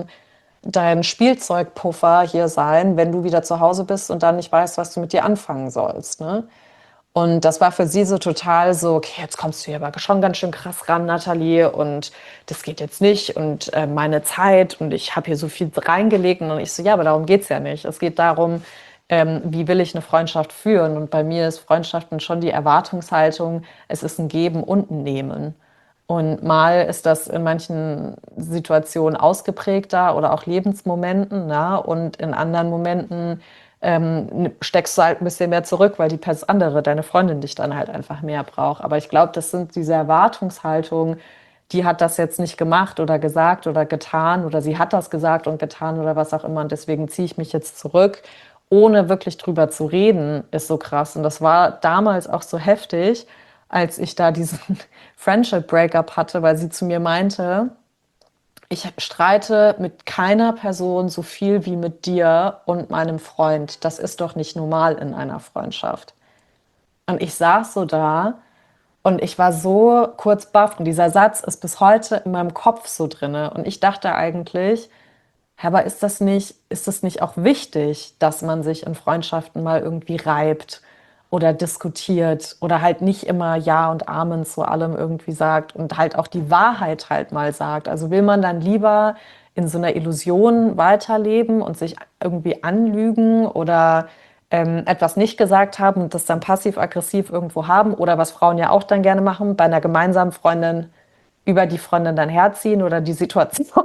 dein Spielzeugpuffer hier sein, wenn du wieder zu Hause bist und dann nicht weißt, was du mit dir anfangen sollst. Ne? Und das war für sie so total so, okay, jetzt kommst du hier aber schon ganz schön krass ran, Nathalie, und das geht jetzt nicht und meine Zeit und ich habe hier so viel reingelegt und ich so, ja, aber darum geht's ja nicht. Es geht darum, wie will ich eine Freundschaft führen? Und bei mir ist Freundschaften schon die Erwartungshaltung, es ist ein Geben und ein Nehmen. Und mal ist das in manchen Situationen ausgeprägter oder auch Lebensmomenten, na, und in anderen Momenten steckst du halt ein bisschen mehr zurück, weil die andere, deine Freundin, dich dann halt einfach mehr braucht. Aber ich glaube, das sind diese Erwartungshaltungen, die hat das jetzt nicht gemacht oder gesagt oder getan oder sie hat das gesagt und getan oder was auch immer und deswegen ziehe ich mich jetzt zurück, ohne wirklich drüber zu reden, ist so krass. Und das war damals auch so heftig, als ich da diesen Friendship Breakup hatte, weil sie zu mir meinte, ich streite mit keiner Person so viel wie mit dir und meinem Freund. Das ist doch nicht normal in einer Freundschaft. Und ich saß so da und ich war so kurz baff. Und dieser Satz ist bis heute in meinem Kopf so drinne. Und ich dachte eigentlich, aber ist das nicht auch wichtig, dass man sich in Freundschaften mal irgendwie reibt oder diskutiert oder halt nicht immer Ja und Amen zu allem irgendwie sagt und halt auch die Wahrheit halt mal sagt? Also will man dann lieber in so einer Illusion weiterleben und sich irgendwie anlügen oder etwas nicht gesagt haben und das dann passiv-aggressiv irgendwo haben oder was Frauen ja auch dann gerne machen, bei einer gemeinsamen Freundin über die Freundin dann herziehen oder die Situation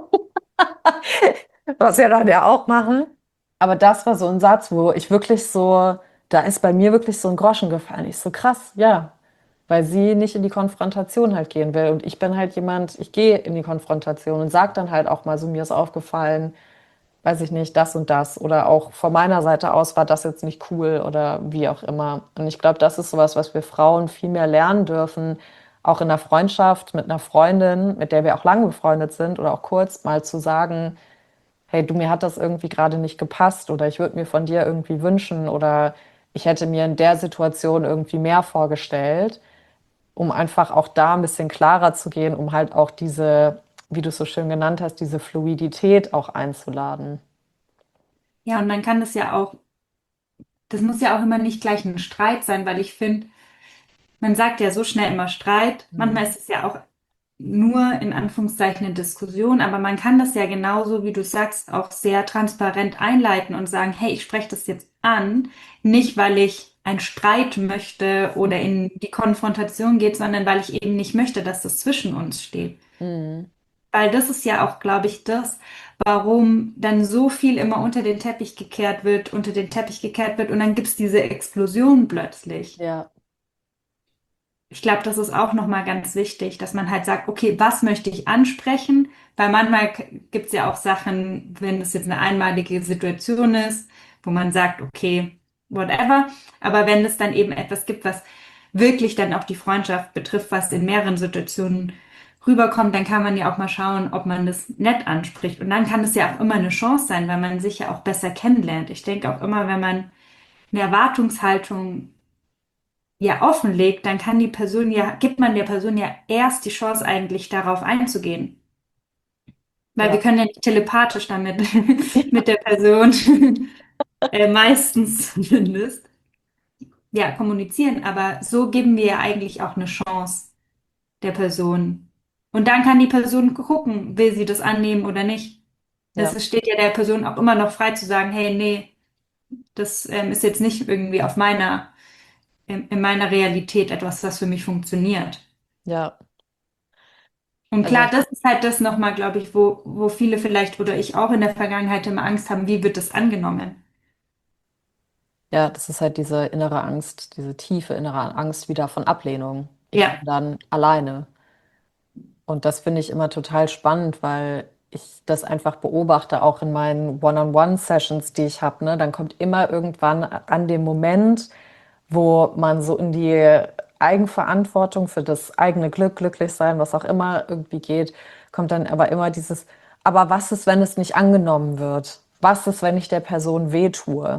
was wir dann ja auch machen. Aber das war so ein Satz, wo ich wirklich so, da ist bei mir wirklich so ein Groschen gefallen. Ich so krass, ja, weil sie nicht in die Konfrontation halt gehen will. Und ich bin halt jemand, ich gehe in die Konfrontation und sag dann halt auch mal so, mir ist aufgefallen, weiß ich nicht, das und das. Oder auch von meiner Seite aus war das jetzt nicht cool oder wie auch immer. Und ich glaube, das ist sowas, was wir Frauen viel mehr lernen dürfen, auch in der Freundschaft mit einer Freundin, mit der wir auch lange befreundet sind oder auch kurz mal zu sagen, hey, du, mir hat das irgendwie gerade nicht gepasst oder ich würde mir von dir irgendwie wünschen oder ich hätte mir in der Situation irgendwie mehr vorgestellt, um einfach auch da ein bisschen klarer zu gehen, um halt auch diese, wie du es so schön genannt hast, diese Fluidität auch einzuladen. Ja, und dann kann das ja auch, das muss ja auch immer nicht gleich ein Streit sein, weil ich finde, man sagt ja so schnell immer Streit. Mhm. Manchmal ist es ja auch nur in Anführungszeichen eine Diskussion, aber man kann das ja genauso, wie du sagst, auch sehr transparent einleiten und sagen, hey, ich spreche das jetzt an, nicht weil ich einen Streit möchte oder in die Konfrontation geht, sondern weil ich eben nicht möchte, dass das zwischen uns steht. Mhm. Weil das ist ja auch, glaube ich, das, warum dann so viel immer unter den Teppich gekehrt wird und dann gibt's diese Explosion plötzlich. Ja. Ich glaube, das ist auch nochmal ganz wichtig, dass man halt sagt, okay, was möchte ich ansprechen? Weil manchmal gibt's ja auch Sachen, wenn es jetzt eine einmalige Situation ist, wo man sagt, okay, whatever. Aber wenn es dann eben etwas gibt, was wirklich dann auch die Freundschaft betrifft, was in mehreren Situationen rüberkommt, dann kann man ja auch mal schauen, ob man das nett anspricht. Und dann kann es ja auch immer eine Chance sein, weil man sich ja auch besser kennenlernt. Ich denke auch immer, wenn man eine Erwartungshaltung ja offenlegt, dann kann die Person ja, gibt man der Person ja erst die Chance eigentlich darauf einzugehen. Weil wir Ja. können ja nicht telepathisch damit mit der Person, meistens zumindest, ja, kommunizieren, aber so geben wir ja eigentlich auch eine Chance der Person. Und dann kann die Person gucken, will sie das annehmen oder nicht. Das Ja, steht ja der Person auch immer noch frei zu sagen, hey, nee, das ist jetzt nicht irgendwie in meiner Realität etwas, was für mich funktioniert. ja. Und Also klar, das ist halt das nochmal, glaube ich, wo viele vielleicht oder ich auch in der Vergangenheit immer Angst haben, wie wird das angenommen? ja, das ist halt diese innere Angst, diese tiefe innere Angst wieder von Ablehnung. Ich bin Ja, dann alleine. Und das finde ich immer total spannend, weil ich das einfach beobachte, auch in meinen One-on-One-Sessions, die ich habe. Ne? Dann kommt immer irgendwann an dem Moment, wo man so in die Eigenverantwortung für das eigene Glück, glücklich sein, was auch immer irgendwie geht, kommt dann aber immer dieses, aber was ist, wenn es nicht angenommen wird? Was ist, wenn ich der Person wehtue?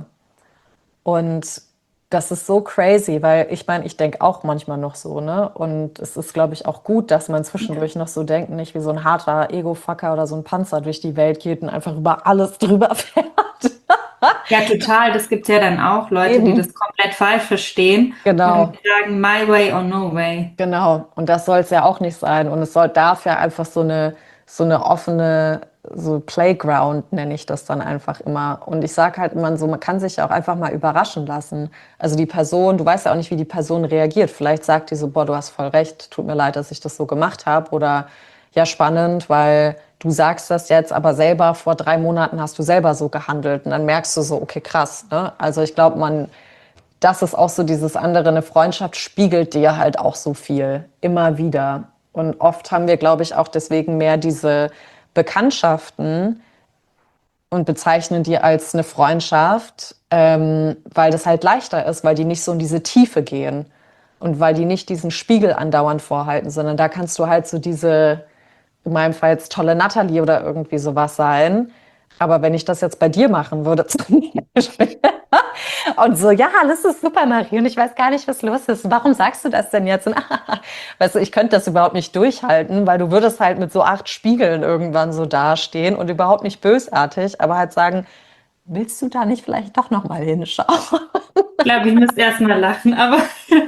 Und das ist so crazy, weil ich meine, ich denke auch manchmal noch so, ne? Und es ist, glaube ich, auch gut, dass man zwischendurch noch so denkt, nicht wie so ein harter Ego-Fucker oder so ein Panzer durch die Welt geht und einfach über alles drüber fährt. ja, total. Das gibt es ja dann auch Leute, die Eben. das komplett falsch verstehen und Genau, sagen, my way or no way. genau. Und das soll es ja auch nicht sein. Und es soll, darf ja einfach so eine offene, so Playground nenne ich das dann einfach immer. Und ich sage halt immer so, man kann sich ja auch einfach mal überraschen lassen. Also die Person, du weißt ja auch nicht, wie die Person reagiert. Vielleicht sagt die so, boah, du hast voll recht, tut mir leid, dass ich das so gemacht habe. Oder ja, spannend, weil du sagst das jetzt, aber selber vor 3 Monaten hast du selber so gehandelt. Und dann merkst du so, okay, krass. Ne? Also ich glaube, das ist auch so dieses andere, eine Freundschaft spiegelt dir halt auch so viel, immer wieder. Und oft haben wir, glaube ich, auch deswegen mehr diese Bekanntschaften und bezeichnen die als eine Freundschaft, weil das halt leichter ist, weil die nicht so in diese Tiefe gehen und weil die nicht diesen Spiegel andauernd vorhalten, sondern da kannst du halt so diese, in meinem Fall jetzt tolle Natalie oder irgendwie sowas sein. Aber wenn ich das jetzt bei dir machen würde, zum Beispiel, und so, ja, alles ist super, Marie, und ich weiß gar nicht, was los ist. Warum sagst du das denn jetzt? Und, weißt du, ich könnte das überhaupt nicht durchhalten, weil du würdest halt mit so 8 Spiegeln irgendwann so dastehen und überhaupt nicht bösartig, aber halt sagen, willst du da nicht vielleicht doch noch mal hinschauen? Ich glaube, ich müsste erst mal lachen, aber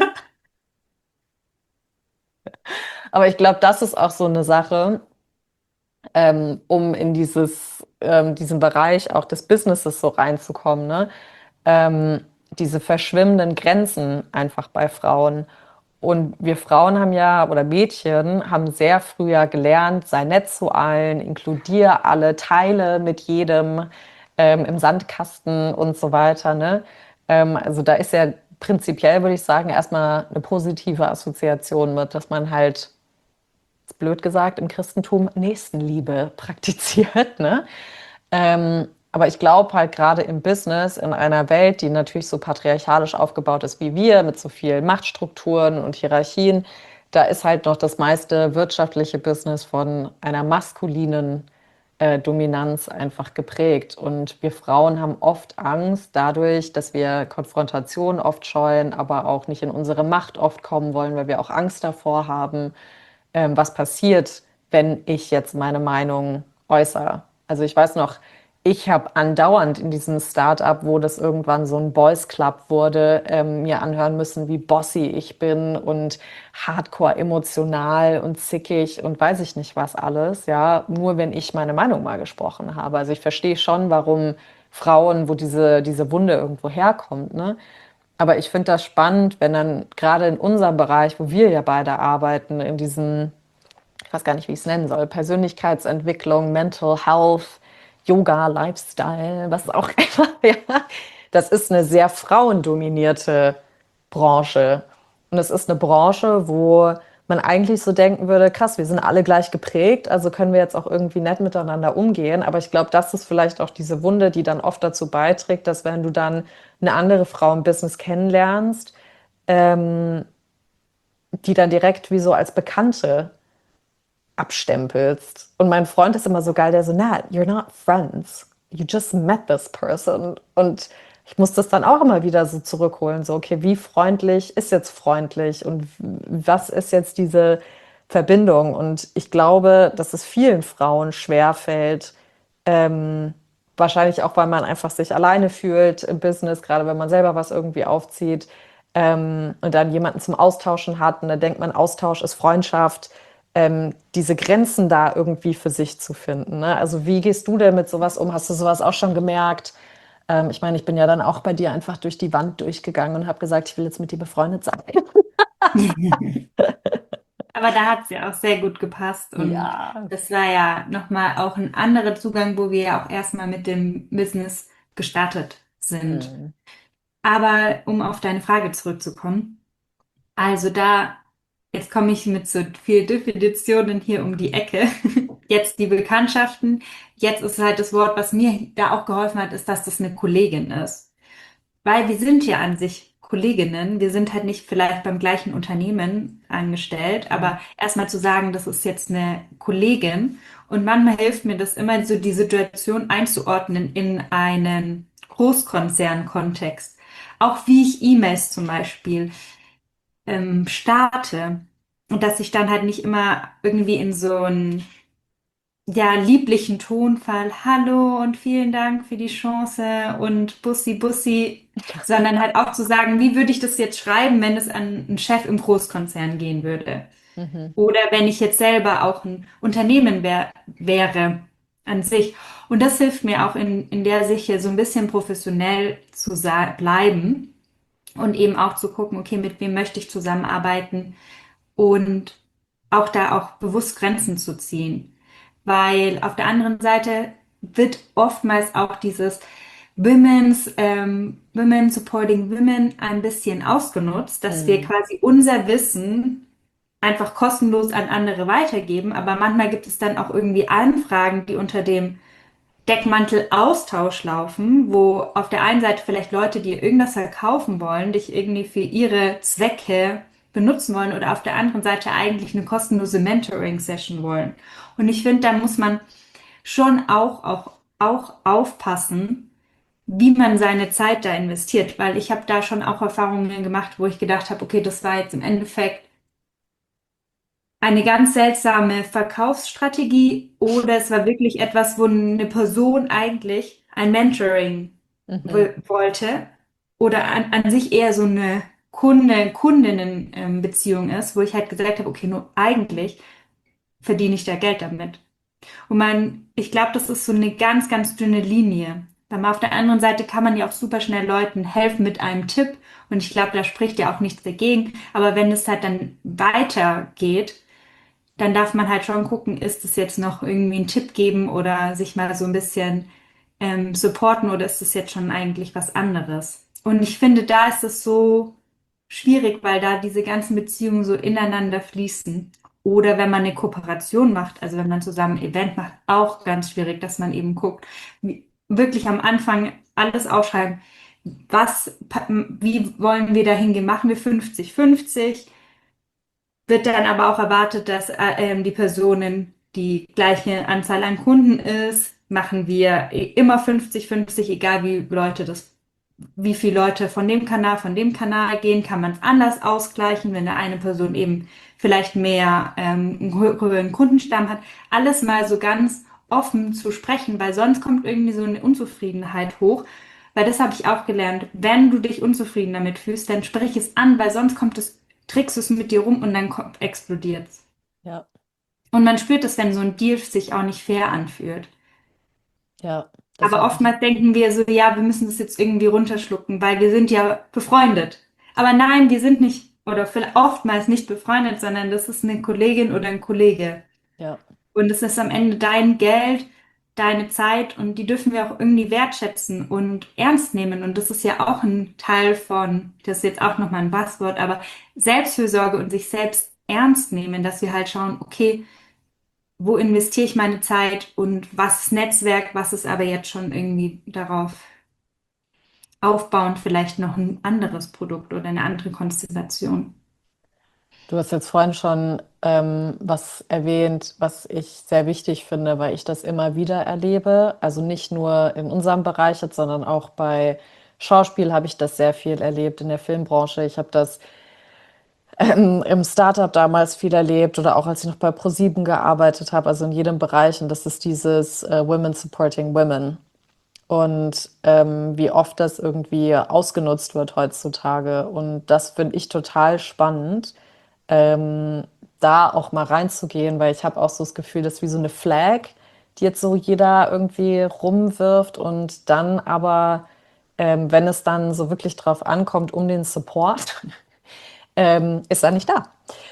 Aber ich glaube, das ist auch so eine Sache, um in diesen Bereich auch des Businesses so reinzukommen, ne? Diese verschwimmenden Grenzen einfach bei Frauen. Und wir Frauen haben ja, oder Mädchen haben sehr früh ja gelernt, sei nett zu allen, inkludier alle, teile mit jedem im Sandkasten und so weiter. Ne? Also da ist ja prinzipiell, würde ich sagen, erstmal eine positive Assoziation mit, dass man halt, blöd gesagt, im Christentum Nächstenliebe praktiziert. Ne? Aber ich glaube halt gerade im Business, in einer Welt, die natürlich so patriarchalisch aufgebaut ist wie wir, mit so vielen Machtstrukturen und Hierarchien, da ist halt noch das meiste wirtschaftliche Business von einer maskulinen Dominanz einfach geprägt. Und wir Frauen haben oft Angst dadurch, dass wir Konfrontationen oft scheuen, aber auch nicht in unsere Macht oft kommen wollen, weil wir auch Angst davor haben, was passiert, wenn ich jetzt meine Meinung äußere. Also ich weiß noch, ich habe andauernd in diesem Startup, wo das irgendwann so ein Boys Club wurde, mir anhören müssen, wie bossy ich bin und hardcore emotional und zickig und weiß ich nicht was alles, ja, nur wenn ich meine Meinung mal gesprochen habe. Also ich verstehe schon, warum Frauen, wo diese Wunde irgendwo herkommt, ne? Aber ich finde das spannend, wenn dann gerade in unserem Bereich, wo wir ja beide arbeiten, in diesem, ich weiß gar nicht, wie ich es nennen soll, Persönlichkeitsentwicklung, Mental Health, Yoga, Lifestyle, was auch immer, ja, das ist eine sehr frauendominierte Branche. Und es ist eine Branche, wo man eigentlich so denken würde, krass, wir sind alle gleich geprägt, also können wir jetzt auch irgendwie nett miteinander umgehen. Aber ich glaube, das ist vielleicht auch diese Wunde, die dann oft dazu beiträgt, dass wenn du dann eine andere Frau im Business kennenlernst, die dann direkt wie so als Bekannte abstempelst. Und mein Freund ist immer so geil, der so, na, you're not friends. You just met this person. Und ich muss das dann auch immer wieder so zurückholen, so, okay, wie freundlich ist jetzt freundlich und was ist jetzt diese Verbindung? Und ich glaube, dass es vielen Frauen schwerfällt, wahrscheinlich auch, weil man einfach sich alleine fühlt im Business, gerade wenn man selber was irgendwie aufzieht, und dann jemanden zum Austauschen hat und dann denkt man, Austausch ist Freundschaft, diese Grenzen da irgendwie für sich zu finden. Ne? Also wie gehst du denn mit sowas um? Hast du sowas auch schon gemerkt? Ich meine, ich bin ja dann auch bei dir einfach durch die Wand durchgegangen und habe gesagt, ich will jetzt mit dir befreundet sein. Aber da hat es ja auch sehr gut gepasst und Ja. das war ja nochmal auch ein anderer Zugang, wo wir ja auch erstmal mit dem Business gestartet sind. Hm. Aber um auf deine Frage zurückzukommen, also da, jetzt komme ich mit so viel Definitionen hier um die Ecke. Jetzt die Bekanntschaften. Jetzt ist halt das Wort, was mir da auch geholfen hat, ist, dass das eine Kollegin ist. Weil wir sind ja an sich Kolleginnen. Wir sind halt nicht vielleicht beim gleichen Unternehmen angestellt, Hm. aber erstmal zu sagen, das ist jetzt eine Kollegin. Und manchmal hilft mir das immer so, die Situation einzuordnen in einen Großkonzern-Kontext. Auch wie ich E-Mails zum Beispiel starte. Und dass ich dann halt nicht immer irgendwie in so einen ja, lieblichen Tonfall, hallo und vielen Dank für die Chance und Bussi Bussi, sondern halt auch zu sagen, wie würde ich das jetzt schreiben, wenn es an einen Chef im Großkonzern gehen würde? Mhm. Oder wenn ich jetzt selber auch ein Unternehmen wäre an sich. Und das hilft mir auch in der Sicht so ein bisschen professionell zu bleiben und eben auch zu gucken, okay, mit wem möchte ich zusammenarbeiten und auch da auch bewusst Grenzen zu ziehen. Weil auf der anderen Seite wird oftmals auch dieses Women supporting Women ein bisschen ausgenutzt, dass wir Hm. quasi unser Wissen einfach kostenlos an andere weitergeben. Aber manchmal gibt es dann auch irgendwie Anfragen, die unter dem Deckmantel Austausch laufen, wo auf der einen Seite vielleicht Leute, die irgendwas verkaufen wollen, dich irgendwie für ihre Zwecke benutzen wollen oder auf der anderen Seite eigentlich eine kostenlose Mentoring-Session wollen. Und ich finde, da muss man schon auch aufpassen, wie man seine Zeit da investiert, weil ich habe da schon auch Erfahrungen gemacht, wo ich gedacht habe, okay, das war jetzt im Endeffekt eine ganz seltsame Verkaufsstrategie oder es war wirklich etwas, wo eine Person eigentlich ein Mentoring Mhm. wollte oder an sich eher so eine Kundinnen-Beziehung ist, wo ich halt gesagt habe, okay, nur eigentlich verdiene ich da Geld damit. Und ich glaube, das ist so eine ganz, ganz dünne Linie. Weil auf der anderen Seite kann man ja auch super schnell Leuten helfen mit einem Tipp. Und ich glaube, da spricht ja auch nichts dagegen. Aber wenn es halt dann weitergeht, dann darf man halt schon gucken, ist es jetzt noch irgendwie einen Tipp geben oder sich mal so ein bisschen supporten oder ist es jetzt schon eigentlich was anderes? Und ich finde, da ist es so schwierig, weil da diese ganzen Beziehungen so ineinander fließen. Oder wenn man eine Kooperation macht, also wenn man zusammen ein Event macht, auch ganz schwierig, dass man eben guckt, wirklich am Anfang alles aufschreiben, wie wollen wir dahin gehen? Machen wir 50-50? Wird dann aber auch erwartet, dass die Personen die gleiche Anzahl an Kunden ist. Machen wir immer 50-50, egal wie viele Leute von dem Kanal gehen, kann man es anders ausgleichen, wenn eine Person eben vielleicht mehr einen höheren Kundenstamm hat. Alles mal so ganz offen zu sprechen, weil sonst kommt irgendwie so eine Unzufriedenheit hoch. Weil das habe ich auch gelernt. Wenn du dich unzufrieden damit fühlst, dann sprich es an, weil sonst trägst du es mit dir rum und dann explodiert's. Ja, Und man spürt es, wenn so ein Deal sich auch nicht fair anfühlt. ja, das Aber habe ich. oftmals denken wir so, ja, wir müssen das jetzt irgendwie runterschlucken, weil wir sind ja befreundet. Aber nein, wir sind nicht oder vielleicht oftmals nicht befreundet, sondern das ist eine Kollegin oder ein Kollege. Ja, Und es ist am Ende dein Geld, deine Zeit und die dürfen wir auch irgendwie wertschätzen und ernst nehmen. Und das ist ja auch ein Teil von, das ist jetzt auch nochmal ein Buzzword, aber Selbstfürsorge und sich selbst ernst nehmen, dass wir halt schauen, okay, wo investiere ich meine Zeit und was ist Netzwerk, was ist aber jetzt schon irgendwie darauf aufbauend vielleicht noch ein anderes Produkt oder eine andere Konstellation. du hast jetzt vorhin schon was erwähnt, was ich sehr wichtig finde, weil ich das immer wieder erlebe. Also nicht nur in unserem Bereich jetzt, sondern auch bei Schauspiel habe ich das sehr viel erlebt, in der Filmbranche. Ich habe das im Startup damals viel erlebt oder auch als ich noch bei ProSieben gearbeitet habe, also in jedem Bereich. Und das ist dieses Women Supporting Women. Und wie oft das irgendwie ausgenutzt wird heutzutage. Und das finde ich total spannend, da auch mal reinzugehen, weil ich habe auch so das Gefühl, das ist wie so eine Flag, die jetzt so jeder irgendwie rumwirft und dann aber, wenn es dann so wirklich drauf ankommt, um den Support, ist er nicht da.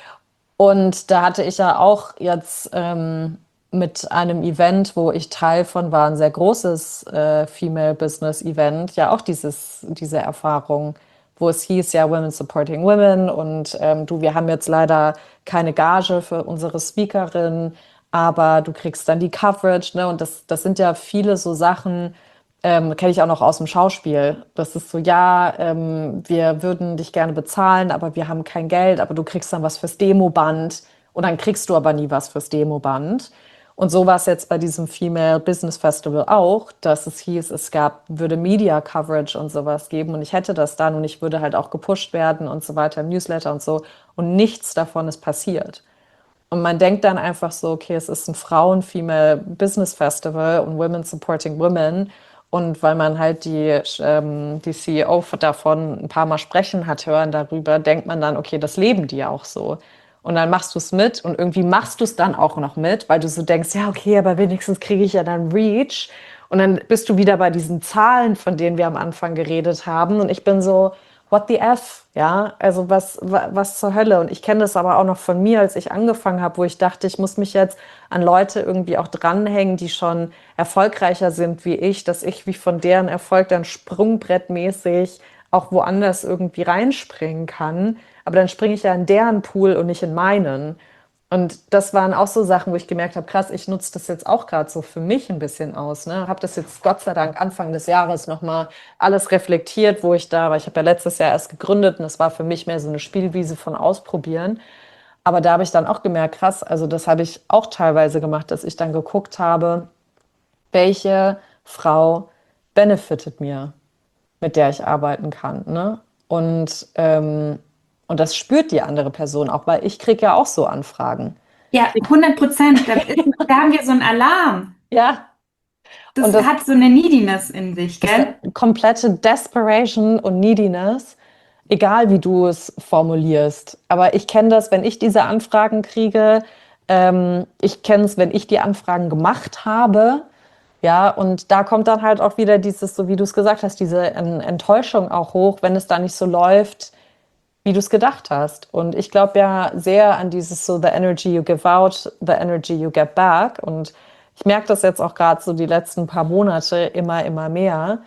Und da hatte ich ja auch jetzt mit einem Event, wo ich Teil von war, ein sehr großes Female Business Event, ja auch diese Erfahrung, wo es hieß, ja, Women Supporting Women und du, wir haben jetzt leider keine Gage für unsere Speakerin, aber du kriegst dann die Coverage, ne? Und das sind ja viele so Sachen, kenne ich auch noch aus dem Schauspiel. Das ist so, ja, wir würden dich gerne bezahlen, aber wir haben kein Geld, aber du kriegst dann was fürs Demoband und dann kriegst du aber nie was fürs Demoband. Und so war es jetzt bei diesem Female Business Festival auch, dass es hieß, würde Media Coverage und sowas geben und ich hätte das dann und ich würde halt auch gepusht werden und so weiter im Newsletter und so und nichts davon ist passiert. Und man denkt dann einfach so, okay, es ist ein Frauen-Female Business Festival und Women Supporting Women. Und weil man halt die CEO davon ein paar Mal sprechen hat hören darüber, denkt man dann, okay, das leben die ja auch so. Und dann machst du es mit und irgendwie machst du es dann auch noch mit, weil du so denkst, ja, okay, aber wenigstens kriege ich ja dann Reach. Und dann bist du wieder bei diesen Zahlen, von denen wir am Anfang geredet haben. Und ich bin so, what the F? Ja, also was zur Hölle? Und ich kenne das aber auch noch von mir, als ich angefangen habe, wo ich dachte, ich muss mich jetzt an Leute irgendwie auch dranhängen, die schon erfolgreicher sind wie ich, dass ich wie von deren Erfolg dann sprungbrettmäßig auch woanders irgendwie reinspringen kann. Aber dann springe ich ja in deren Pool und nicht in meinen. Und das waren auch so Sachen, wo ich gemerkt habe, krass, ich nutze das jetzt auch gerade so für mich ein bisschen aus. Ne? Habe das jetzt Gott sei Dank Anfang des Jahres nochmal alles reflektiert, wo ich da war. Ich habe ja letztes Jahr erst gegründet und das war für mich mehr so eine Spielwiese von Ausprobieren. Aber da habe ich dann auch gemerkt, krass, also das habe ich auch teilweise gemacht, dass ich dann geguckt habe, welche Frau benefitet mir, mit der ich arbeiten kann. Ne? Und das spürt die andere Person auch, weil ich kriege ja auch so Anfragen. Ja, 100%. Da haben wir so einen Alarm. Ja, und Das das hat so eine Neediness in sich, ist gell? eine komplette Desperation und Neediness, egal wie du es formulierst. Aber ich kenne das, wenn ich diese Anfragen kriege. Ich kenne es, wenn ich die Anfragen gemacht habe. Ja, und da kommt dann halt auch wieder dieses, so wie du es gesagt hast, diese Enttäuschung auch hoch, wenn es da nicht so läuft, wie du es gedacht hast. Und ich glaube ja sehr an dieses so, the energy you give out, the energy you get back. Und ich merke das jetzt auch gerade so die letzten paar Monate immer mehr,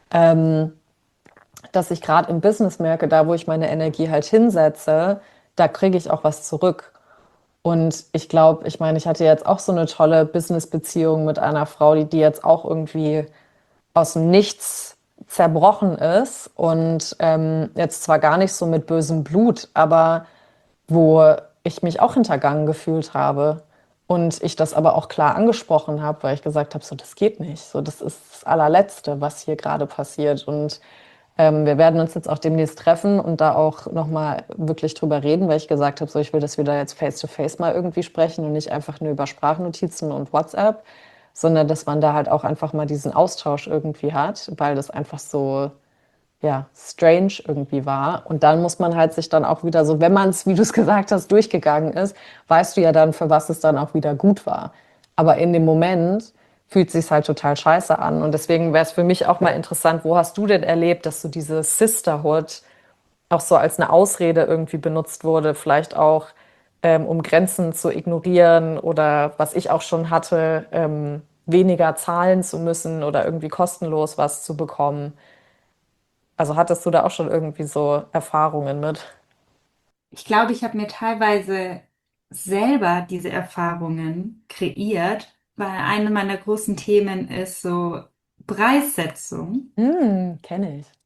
dass ich gerade im Business merke, da wo ich meine Energie halt hinsetze, da kriege ich auch was zurück. Und ich glaube, ich meine, ich hatte jetzt auch so eine tolle Business-Beziehung mit einer Frau, die jetzt auch irgendwie aus dem Nichts zerbrochen ist und jetzt zwar gar nicht so mit bösem Blut, aber wo ich mich auch hintergangen gefühlt habe und ich das aber auch klar angesprochen habe, weil ich gesagt habe, so das geht nicht, so das ist das allerletzte, was hier gerade passiert und wir werden uns jetzt auch demnächst treffen und da auch nochmal wirklich drüber reden, weil ich gesagt habe, so ich will, dass wir da jetzt face-to-face mal irgendwie sprechen und nicht einfach nur über Sprachnotizen und WhatsApp, sondern dass man da halt auch einfach mal diesen Austausch irgendwie hat, weil das einfach so, ja, strange irgendwie war. Und dann muss man halt sich dann auch wieder so, wenn man es, wie du es gesagt hast, durchgegangen ist, weißt du ja dann, für was es dann auch wieder gut war. Aber in dem Moment fühlt sich halt total scheiße an. Und deswegen wäre es für mich auch mal interessant, wo hast du denn erlebt, dass so diese Sisterhood auch so als eine Ausrede irgendwie benutzt wurde, vielleicht auch um Grenzen zu ignorieren oder was ich auch schon hatte, weniger zahlen zu müssen oder irgendwie kostenlos was zu bekommen. Also hattest du da auch schon irgendwie so Erfahrungen mit? Ich glaube, ich habe mir teilweise selber diese Erfahrungen kreiert, weil eine meiner großen Themen ist so Preissetzung Kenne ich.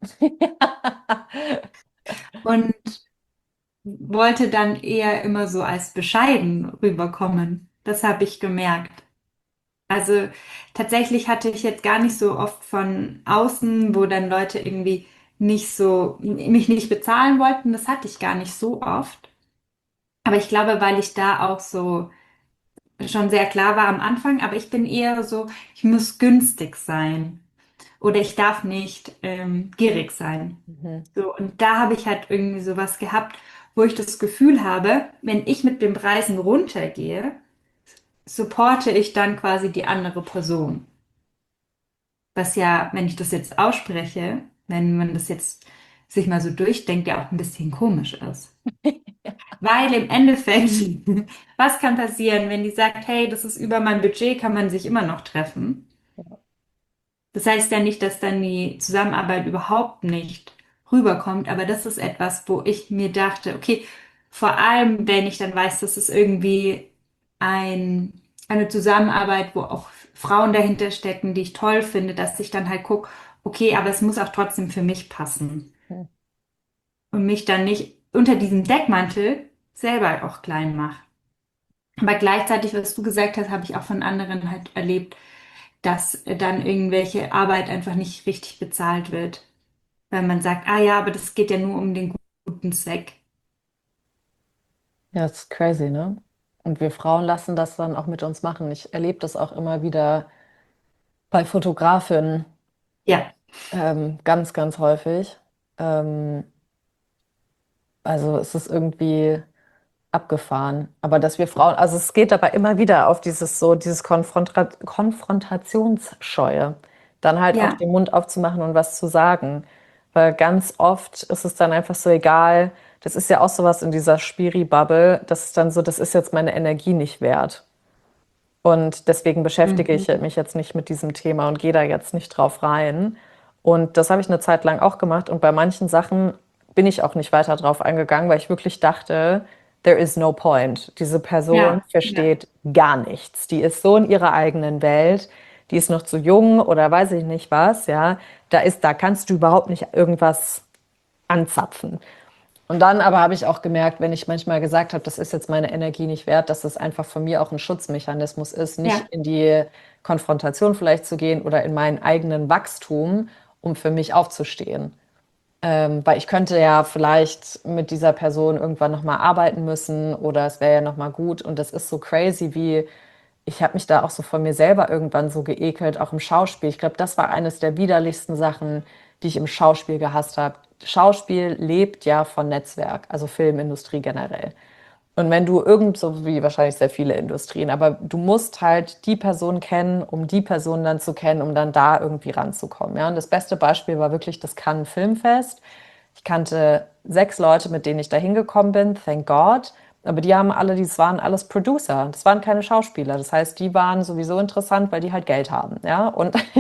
und wollte dann eher immer so als bescheiden rüberkommen. Das habe ich gemerkt. Also tatsächlich hatte ich jetzt gar nicht so oft von außen, wo dann Leute irgendwie nicht so, mich nicht bezahlen wollten. Das hatte ich gar nicht so oft. Aber ich glaube, weil ich da auch so schon sehr klar war am Anfang, aber ich bin eher so, ich muss günstig sein oder ich darf nicht gierig sein. Mhm. So, und da habe ich halt irgendwie sowas gehabt. wo ich das Gefühl habe, wenn ich mit den Preisen runtergehe, supporte ich dann quasi die andere Person. Was ja, wenn ich das jetzt ausspreche, wenn man das jetzt sich mal so durchdenkt, ja auch ein bisschen komisch ist. Weil im Endeffekt, was kann passieren, wenn die sagt, hey, das ist über mein Budget, kann man sich immer noch treffen. Das heißt ja nicht, dass dann die Zusammenarbeit überhaupt nicht rüberkommt, aber das ist etwas, wo ich mir dachte, okay, vor allem wenn ich dann weiß, dass es irgendwie eine Zusammenarbeit, wo auch Frauen dahinter stecken, die ich toll finde, dass ich dann halt gucke, okay, aber es muss auch trotzdem für mich passen und mich dann nicht unter diesem Deckmantel selber auch klein mache. Aber gleichzeitig, was du gesagt hast, habe ich auch von anderen halt erlebt, dass dann irgendwelche Arbeit einfach nicht richtig bezahlt wird. Weil man sagt, ah ja, aber das geht ja nur um den guten Zweck. Ja, das ist crazy, ne? Und wir Frauen lassen das dann auch mit uns machen. Ich erlebe das auch immer wieder bei Fotografinnen, Ja, ganz, ganz häufig. Ähm, also es ist irgendwie abgefahren. Aber dass wir Frauen, also es geht dabei immer wieder auf dieses Konfrontationsscheue, dann halt auch ja, den Mund aufzumachen und was zu sagen. Weil ganz oft ist es dann einfach so egal. Das ist ja auch sowas in dieser Spiri-Bubble, das ist dann so, das ist jetzt meine Energie nicht wert. Und deswegen beschäftige ich mhm. mich jetzt nicht mit diesem Thema und gehe da jetzt nicht drauf rein. Und das habe ich eine Zeit lang auch gemacht. Und bei manchen Sachen bin ich auch nicht weiter drauf eingegangen, weil ich wirklich dachte, there is no point. Diese Person Ja, ja, versteht gar nichts. Die ist so in ihrer eigenen Welt. Die ist noch zu jung oder weiß ich nicht was, ja. Da kannst du überhaupt nicht irgendwas anzapfen. Und dann aber habe ich auch gemerkt, wenn ich manchmal gesagt habe, das ist jetzt meine Energie nicht wert, dass das einfach von mir auch ein Schutzmechanismus ist, nicht ja, in die Konfrontation vielleicht zu gehen oder in meinen eigenen Wachstum, um für mich aufzustehen. Weil ich könnte ja vielleicht mit dieser Person irgendwann nochmal arbeiten müssen oder es wäre ja nochmal gut. Und das ist so crazy, wie ich habe mich da auch so von mir selber irgendwann so geekelt, auch im Schauspiel. Ich glaube, das war eines der widerlichsten Sachen, die ich im Schauspiel gehasst habe. Schauspiel lebt ja von Netzwerk, also Filmindustrie generell. Und wenn du irgend, so wie wahrscheinlich sehr viele Industrien, aber du musst halt die Person kennen, um die Person dann zu kennen, um dann da irgendwie ranzukommen. Ja? Und das beste Beispiel war wirklich das Cannes Filmfest. Ich kannte 6 Leute, mit denen ich da hingekommen bin, thank God. Aber die haben alle, das waren alles Producer, das waren keine Schauspieler. Das heißt, die waren sowieso interessant, weil die halt Geld haben, ja,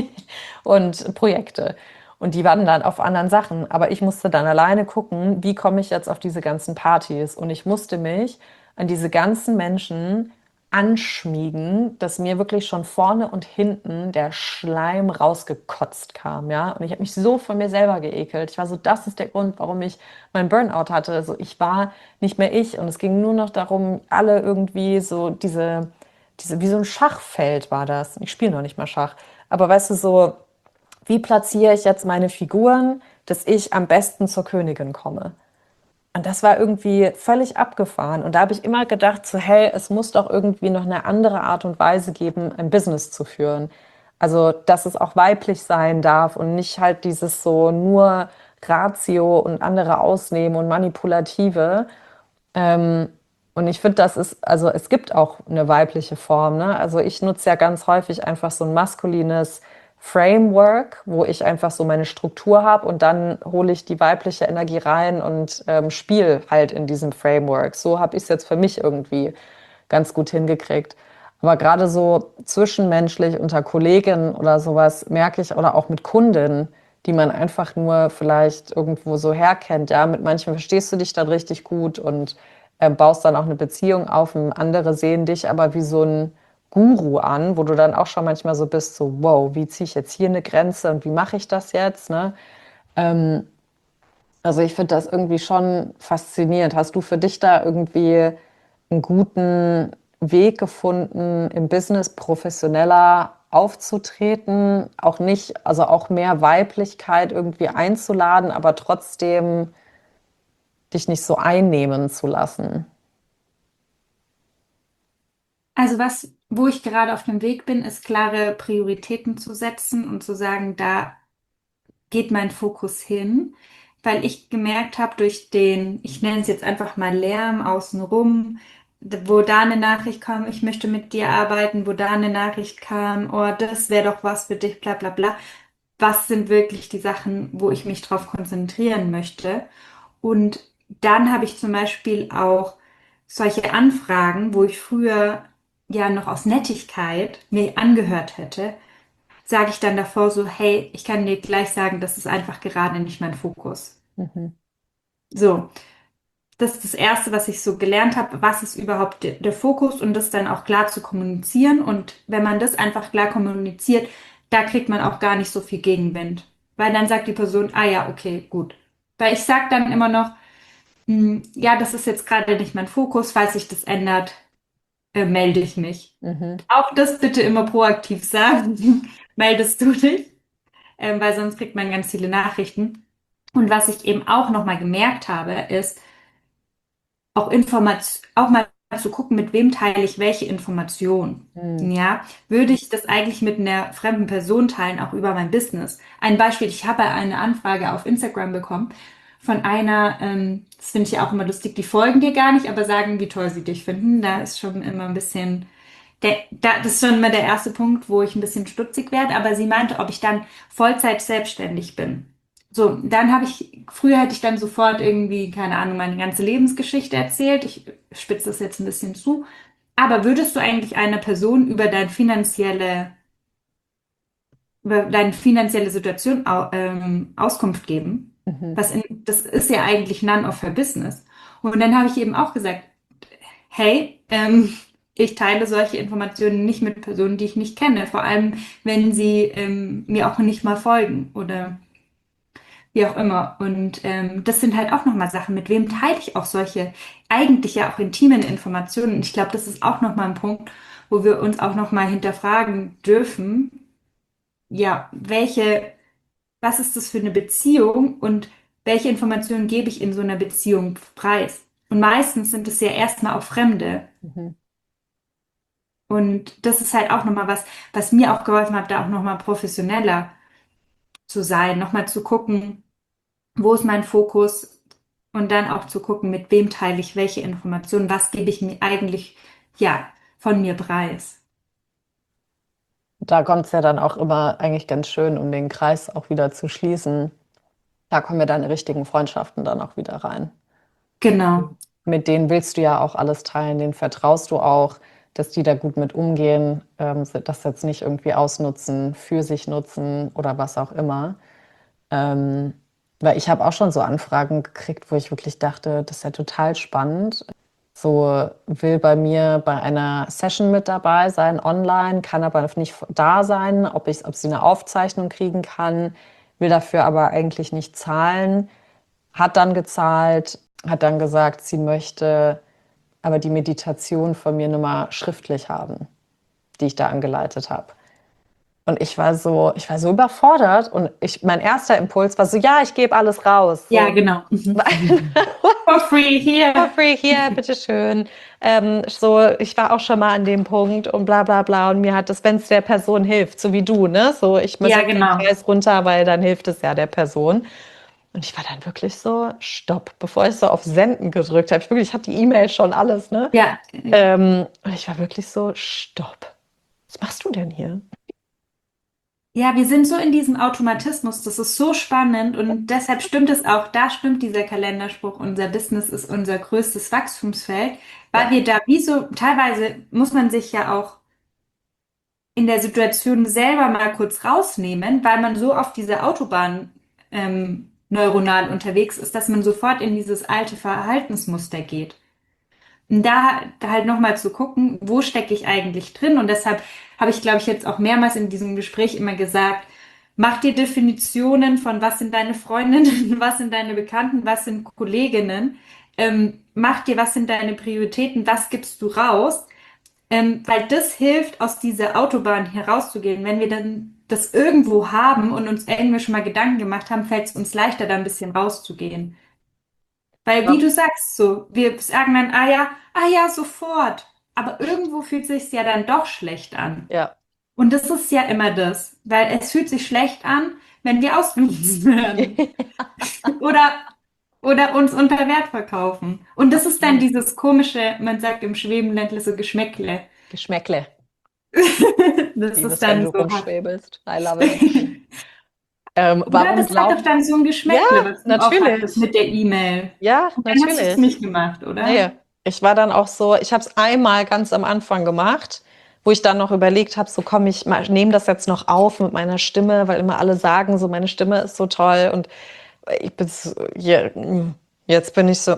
und Projekte. Und die waren dann auf anderen Sachen. Aber ich musste dann alleine gucken, wie komme ich jetzt auf diese ganzen Partys. Und ich musste mich an diese ganzen Menschen anschmiegen, dass mir wirklich schon vorne und hinten der Schleim rausgekotzt kam, ja. Und ich habe mich so von mir selber geekelt. Ich war so, das ist der Grund, warum ich meinen Burnout hatte. Also ich war nicht mehr ich und es ging nur noch darum, alle irgendwie so wie so ein Schachfeld war das. Ich spiele noch nicht mal Schach. Aber weißt du, so, wie platziere ich jetzt meine Figuren, dass ich am besten zur Königin komme? Und das war irgendwie völlig abgefahren. Und da habe ich immer gedacht, so, hey, es muss doch irgendwie noch eine andere Art und Weise geben, ein Business zu führen. Also, dass es auch weiblich sein darf und nicht halt dieses so nur Ratio und andere ausnehmen und manipulative. Ähm, und ich finde, das ist, also es gibt auch eine weibliche Form, ne? Also ich nutze ja ganz häufig einfach so ein maskulines Framework, wo ich einfach so meine Struktur habe und dann hole ich die weibliche Energie rein und spiele halt in diesem Framework. So habe ich es jetzt für mich irgendwie ganz gut hingekriegt. Aber gerade so zwischenmenschlich unter Kolleginnen oder sowas merke ich, oder auch mit Kundinnen, die man einfach nur vielleicht irgendwo so herkennt. Ja, mit manchen verstehst du dich dann richtig gut und baust dann auch eine Beziehung auf. Und andere sehen dich aber wie so ein Guru an, wo du dann auch schon manchmal so bist, so, wow, wie ziehe ich jetzt hier eine Grenze und wie mache ich das jetzt? Ne? Also ich finde das irgendwie schon faszinierend. Hast du für dich da irgendwie einen guten Weg gefunden, im Business professioneller aufzutreten, auch nicht, also auch mehr Weiblichkeit irgendwie einzuladen, aber trotzdem dich nicht so einnehmen zu lassen? Also was, wo ich gerade auf dem Weg bin, ist klare Prioritäten zu setzen und zu sagen, da geht mein Fokus hin. weil ich gemerkt habe, durch den, ich nenne es jetzt einfach mal Lärm außenrum, wo da eine Nachricht kam, ich möchte mit dir arbeiten, wo da eine Nachricht kam, oh, das wäre doch was für dich, bla bla bla. Was sind wirklich die Sachen, wo ich mich drauf konzentrieren möchte? Und dann habe ich zum Beispiel auch solche Anfragen, wo ich früher ja noch aus Nettigkeit mir angehört hätte, sage ich dann davor so, hey, ich kann dir gleich sagen, das ist einfach gerade nicht mein Fokus. Mhm. So, das ist das Erste, was ich so gelernt habe, was ist überhaupt der Fokus und das dann auch klar zu kommunizieren. Und wenn man das einfach klar kommuniziert, da kriegt man auch gar nicht so viel Gegenwind. Weil dann sagt die Person, ah ja, okay, gut. Weil ich sage dann immer noch, ja, das ist jetzt gerade nicht mein Fokus, falls sich das ändert, melde ich mich. Mhm. Auch das bitte immer proaktiv sagen, meldest du dich, weil sonst kriegt man ganz viele Nachrichten. Und was ich eben auch nochmal gemerkt habe, ist, auch mal zu gucken, mit wem teile ich welche Information. Mhm. Ja, würde ich das eigentlich mit einer fremden Person teilen, auch über mein Business? Ein Beispiel, ich habe eine Anfrage auf Instagram bekommen von einer, das finde ich ja auch immer lustig, die folgen dir gar nicht, aber sagen, wie toll sie dich finden. Da ist schon immer ein bisschen, das ist schon immer der erste Punkt, wo ich ein bisschen stutzig werde, aber sie meinte, ob ich dann Vollzeit selbstständig bin. So, dann früher hätte ich dann sofort irgendwie, keine Ahnung, meine ganze Lebensgeschichte erzählt. Ich spitze das jetzt ein bisschen zu. Aber würdest du eigentlich einer Person über deine finanzielle Situation Auskunft geben? Mhm. Das ist ja eigentlich none of her business. Und dann habe ich eben auch gesagt, hey, ich teile solche Informationen nicht mit Personen, die ich nicht kenne, vor allem wenn sie mir auch nicht mal folgen oder wie auch immer. Und das sind halt auch nochmal Sachen, mit wem teile ich auch solche eigentlich ja auch intimen Informationen. Und ich glaube, das ist auch nochmal ein Punkt, wo wir uns auch nochmal hinterfragen dürfen, ja, was ist das für eine Beziehung und welche Informationen gebe ich in so einer Beziehung preis? Und meistens sind es ja erstmal auch Fremde. Mhm. Und das ist halt auch nochmal was, was mir auch geholfen hat, da auch nochmal professioneller zu sein, nochmal zu gucken, wo ist mein Fokus und dann auch zu gucken, mit wem teile ich welche Informationen, was gebe ich mir eigentlich, ja, von mir preis. Da kommt es ja dann auch immer eigentlich ganz schön, um den Kreis auch wieder zu schließen. Da kommen ja deine richtigen Freundschaften dann auch wieder rein. Genau, Mit denen willst du ja auch alles teilen, denen vertraust du auch, dass die da gut mit umgehen, das jetzt nicht irgendwie ausnutzen, für sich nutzen oder was auch immer. Ähm, Weil ich habe auch schon so Anfragen gekriegt, wo ich wirklich dachte, das ist ja total spannend. So will bei mir bei einer Session mit dabei sein, online, kann aber nicht da sein, ob sie eine Aufzeichnung kriegen kann, will dafür aber eigentlich nicht zahlen, hat dann gezahlt, hat dann gesagt, sie möchte aber die Meditation von mir nur mal schriftlich haben, die ich da angeleitet habe. Und ich war so überfordert und mein erster Impuls war so, ja, ich gebe alles raus. ja, So, genau. For free for here. free hier, bitteschön. So, ich war auch schon mal an dem Punkt und bla bla bla. Und mir hat das, wenn es der Person hilft, so wie du, ne? So, ich muss Ja, den genau. Preis runter, weil dann hilft es ja der Person. Und ich war dann wirklich so, stopp, bevor ich so auf Senden gedrückt habe. Ich hatte die E-Mail schon alles, ne? Ja, Und ich war wirklich so, stopp. Was machst du denn hier? ja, wir sind so in diesem Automatismus, das ist so spannend und deshalb stimmt es auch, da stimmt dieser Kalenderspruch, unser Business ist unser größtes Wachstumsfeld, weil Ja. wir da wie so, teilweise muss man sich ja auch in der Situation selber mal kurz rausnehmen, weil man so auf dieser Autobahn neuronal unterwegs ist, dass man sofort in dieses alte Verhaltensmuster geht. Und da halt nochmal zu gucken, wo stecke ich eigentlich drin? Und deshalb habe ich, glaube ich, jetzt auch mehrmals in diesem Gespräch immer gesagt, mach dir Definitionen von was sind deine Freundinnen, was sind deine Bekannten, was sind Kolleginnen. Mach dir, was sind deine Prioritäten, was gibst du raus? Weil das hilft, aus dieser Autobahn herauszugehen. Wenn wir dann das irgendwo haben und uns irgendwie schon mal Gedanken gemacht haben, fällt es uns leichter, da ein bisschen rauszugehen. Weil, wie du sagst, so, wir sagen dann, ah ja, sofort. Aber irgendwo fühlt sich's ja dann doch schlecht an. Ja. Und das ist ja immer das, weil es fühlt sich schlecht an, wenn wir ausgenutzt werden oder, oder uns unter Wert verkaufen. Und das ist dann dieses komische, man sagt im Schwebenländle so Geschmäckle. Geschmäckle. Das Liebe ist es, wenn dann du so hat. rumschwebelst. I love it. Oder Warum das hat doch glaubst dann so ein Ja, Geschmäckle, was du auch hattest natürlich. mit der E-Mail. Ja, Und dann hast du es natürlich. nicht gemacht, oder? Nee, ich war dann auch so, ich habe es einmal ganz am Anfang gemacht, wo ich dann noch überlegt habe, so komm, nehme das jetzt noch auf mit meiner Stimme, weil immer alle sagen, so meine Stimme ist so toll und ich bin so, jetzt bin ich so.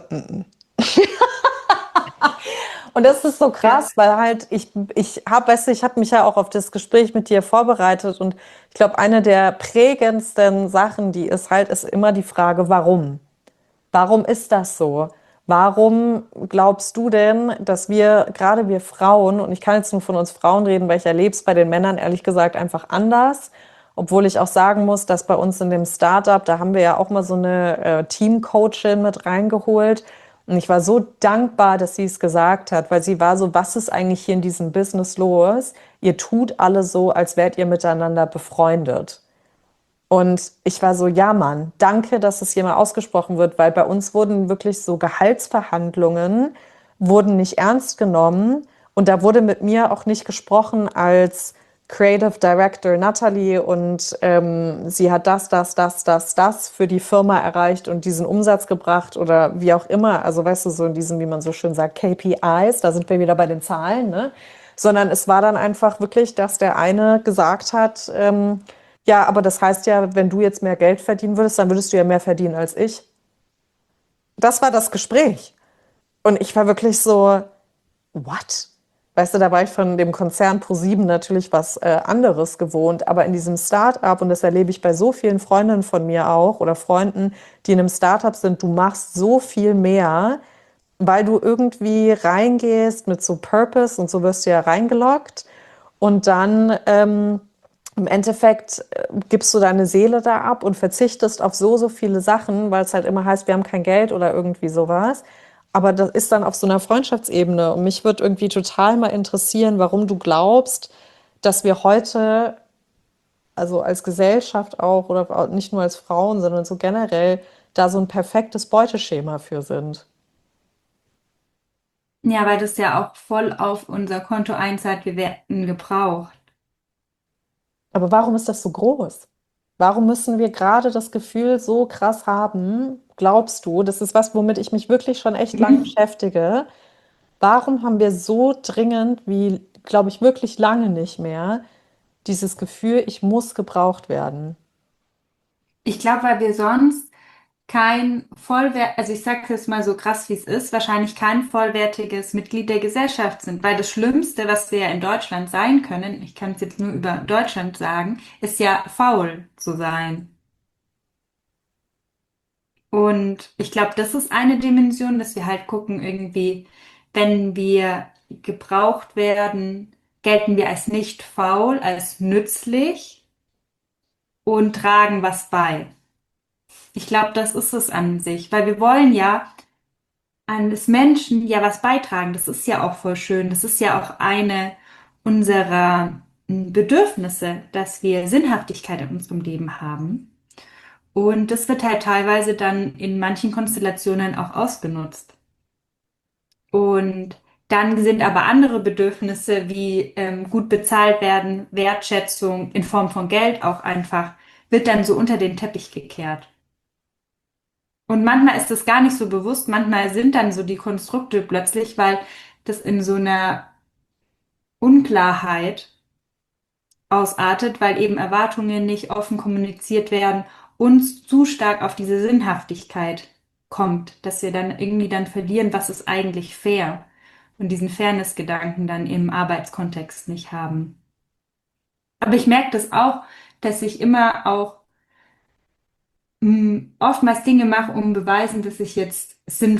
Und das ist so Ja. krass, weil halt weißt du, ich habe mich ja auch auf das Gespräch mit dir vorbereitet und ich glaube, eine der prägendsten Sachen, die ist halt, ist immer die Frage, warum? Warum ist das so? Warum glaubst du denn, dass wir, gerade wir Frauen, und ich kann jetzt nur von uns Frauen reden, weil ich erlebe es bei den Männern ehrlich gesagt einfach anders, obwohl ich auch sagen muss, dass bei uns in dem Startup, da haben wir ja auch mal so eine Teamcoachin mit reingeholt. Und ich war so dankbar, dass sie es gesagt hat, weil sie war so, was ist eigentlich hier in diesem Business los? Ihr tut alle so, als wärt ihr miteinander befreundet. Und ich war so, ja, Mann, danke, dass es hier mal ausgesprochen wird, weil bei uns wurden wirklich so Gehaltsverhandlungen, wurden nicht ernst genommen. Und da wurde mit mir auch nicht gesprochen als Creative Director Natalie und sie hat das für die Firma erreicht und diesen Umsatz gebracht oder wie auch immer. Also weißt du, so in diesem, wie man so schön sagt, KPIs, da sind wir wieder bei den Zahlen, ne? Sondern es war dann einfach wirklich, dass der eine gesagt hat, ja, aber das heißt ja, wenn du jetzt mehr Geld verdienen würdest, dann würdest du ja mehr verdienen als ich. Das war das Gespräch. Und ich war wirklich so, what? Weißt du, da war ich von dem Konzern ProSieben natürlich was anderes gewohnt, aber in diesem Start-up, und das erlebe ich bei so vielen Freundinnen von mir auch oder Freunden, die in einem Start-up sind, du machst so viel mehr, weil du irgendwie reingehst mit so Purpose und so wirst du ja reingeloggt und dann im Endeffekt gibst du deine Seele da ab und verzichtest auf so, so viele Sachen, weil es halt immer heißt, wir haben kein Geld oder irgendwie sowas. Aber das ist dann auf so einer Freundschaftsebene. Und mich würde irgendwie total mal interessieren, warum du glaubst, dass wir heute, also als Gesellschaft auch, oder nicht nur als Frauen, sondern so generell, da so ein perfektes Beuteschema für sind. Ja, weil das ja auch voll auf unser Konto einzahlt, wir werden gebraucht. Aber warum ist das so groß? Warum müssen wir gerade das Gefühl so krass haben? Glaubst du, das ist was, womit ich mich wirklich schon echt lang beschäftige. Warum haben wir so dringend, wie glaube ich wirklich lange nicht mehr, dieses Gefühl, ich muss gebraucht werden? Ich glaube, weil wir sonst kein vollwert, also ich sage jetzt mal so krass, wie es ist, wahrscheinlich kein vollwertiges Mitglied der Gesellschaft sind. Weil das Schlimmste, was wir ja in Deutschland sein können, ich kann es jetzt nur über Deutschland sagen, ist ja faul zu sein. Und ich glaube, das ist eine Dimension, dass wir halt gucken, irgendwie, wenn wir gebraucht werden, gelten wir als nicht faul, als nützlich und tragen was bei. Ich glaube, das ist es an sich, weil wir wollen ja eines Menschen ja was beitragen. Das ist ja auch voll schön. Das ist ja auch eine unserer Bedürfnisse, dass wir Sinnhaftigkeit in unserem Leben haben. Und das wird halt teilweise dann in manchen Konstellationen auch ausgenutzt. Und dann sind aber andere Bedürfnisse wie gut bezahlt werden, Wertschätzung in Form von Geld auch einfach, wird dann so unter den Teppich gekehrt. Und manchmal ist das gar nicht so bewusst, manchmal sind dann so die Konstrukte plötzlich, weil das in so einer Unklarheit ausartet, weil eben Erwartungen nicht offen kommuniziert werden und zu stark auf diese Sinnhaftigkeit kommt, dass wir dann irgendwie dann verlieren, was ist eigentlich fair und diesen Fairness-Gedanken dann im Arbeitskontext nicht haben. Aber ich merke das auch, dass ich immer auch oftmals Dinge mache, um beweisen, dass ich jetzt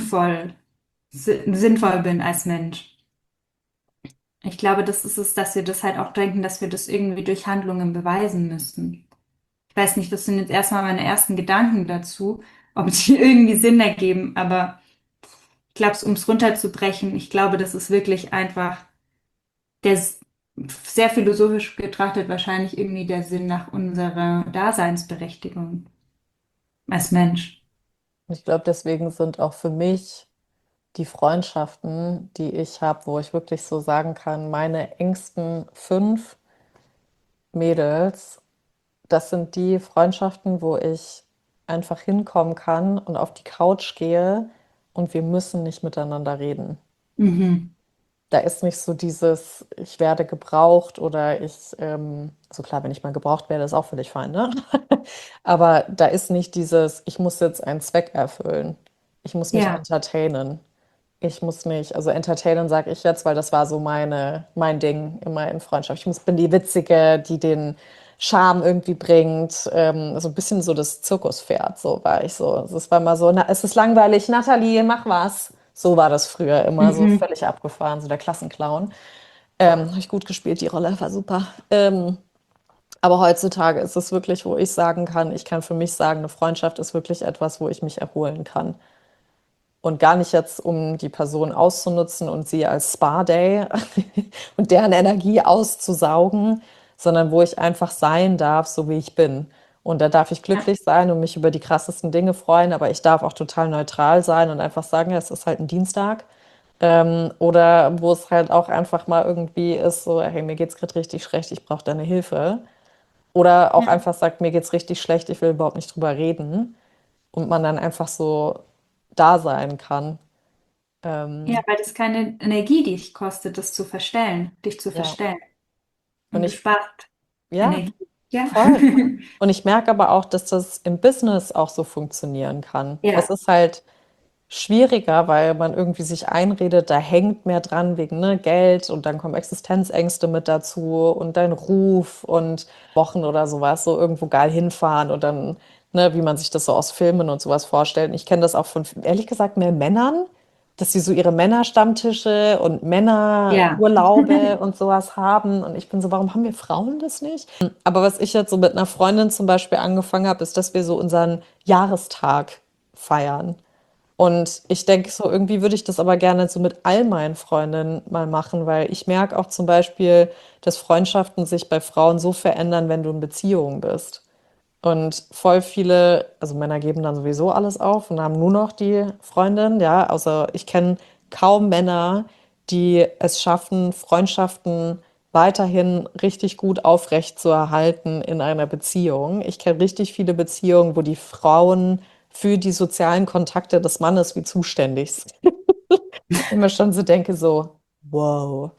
sinnvoll bin als Mensch. Ich glaube, das ist es, dass wir das halt auch denken, dass wir das irgendwie durch Handlungen beweisen müssen. Ich weiß nicht, das sind jetzt erstmal meine ersten Gedanken dazu, ob die irgendwie Sinn ergeben, aber ich glaube, um es runterzubrechen, ich glaube, das ist wirklich einfach der, sehr philosophisch betrachtet wahrscheinlich irgendwie der Sinn nach unserer Daseinsberechtigung als Mensch. Ich glaube, deswegen sind auch für mich die Freundschaften, die ich habe, wo ich wirklich so sagen kann, meine engsten 5 Mädels, das sind die Freundschaften, wo ich einfach hinkommen kann und auf die Couch gehe und wir müssen nicht miteinander reden. Mhm. Da ist nicht so dieses, ich werde gebraucht oder also klar, wenn ich mal gebraucht werde, ist auch völlig fein, ne? Aber da ist nicht dieses, ich muss jetzt einen Zweck erfüllen. Ich muss mich Ja, entertainen. Ich muss mich, also entertainen sage ich jetzt, weil das war so mein Ding immer in Freundschaft. Bin die Witzige, die den Charme irgendwie bringt. So ein bisschen so das Zirkuspferd, so war ich so. Es war immer so, na, es ist langweilig, Nathalie, mach was. So war das früher immer, so mhm. völlig abgefahren, so der Klassenclown. Habe ich gut gespielt, die Rolle war super. Aber heutzutage ist es wirklich, wo ich sagen kann, ich kann für mich sagen, eine Freundschaft ist wirklich etwas, wo ich mich erholen kann. Und gar nicht jetzt, um die Person auszunutzen und sie als Spa-Day und deren Energie auszusaugen, sondern wo ich einfach sein darf, so wie ich bin. Und da darf ich Ja, glücklich sein und mich über die krassesten Dinge freuen, aber ich darf auch total neutral sein und einfach sagen, ja, es ist halt ein Dienstag. Oder wo es halt auch einfach mal irgendwie ist, so, hey, mir geht's gerade richtig schlecht, ich brauche deine Hilfe. Oder auch ja. einfach sagt, mir geht's richtig schlecht, ich will überhaupt nicht drüber reden. Und man dann einfach so da sein kann. Ja, Ähm, weil das keine Energie dich kostet, das zu verstellen, dich zu ja, verstellen. und Und du sparst ja, Energie. Ja. voll. Und ich merke aber auch, dass das im Business auch so funktionieren kann. Es Ja, ist halt schwieriger, weil man irgendwie sich einredet, da hängt mehr dran wegen ne, Geld und dann kommen Existenzängste mit dazu und dein Ruf und Wochen oder sowas, so irgendwo geil hinfahren und dann, ne, wie man sich das so aus Filmen und sowas vorstellt. Und ich kenne das auch von, ehrlich gesagt, mehr Männern, dass sie so ihre Männerstammtische und ja. Männerurlaube und sowas haben. Und ich bin so, warum haben wir Frauen das nicht? Aber was ich jetzt so mit einer Freundin zum Beispiel angefangen habe, ist, dass wir so unseren Jahrestag feiern. Und ich denke so, irgendwie würde ich das aber gerne so mit all meinen Freundinnen mal machen, weil ich merke auch zum Beispiel, dass Freundschaften sich bei Frauen so verändern, wenn du in Beziehungen bist. Und voll viele, also Männer geben dann sowieso alles auf und haben nur noch die Freundin, ja. Also ich kenne kaum Männer, die es schaffen, Freundschaften weiterhin richtig gut aufrecht zu erhalten in einer Beziehung. Ich kenne richtig viele Beziehungen, wo die Frauen für die sozialen Kontakte des Mannes wie zuständig sind. Ich mir schon so denke, so, wow.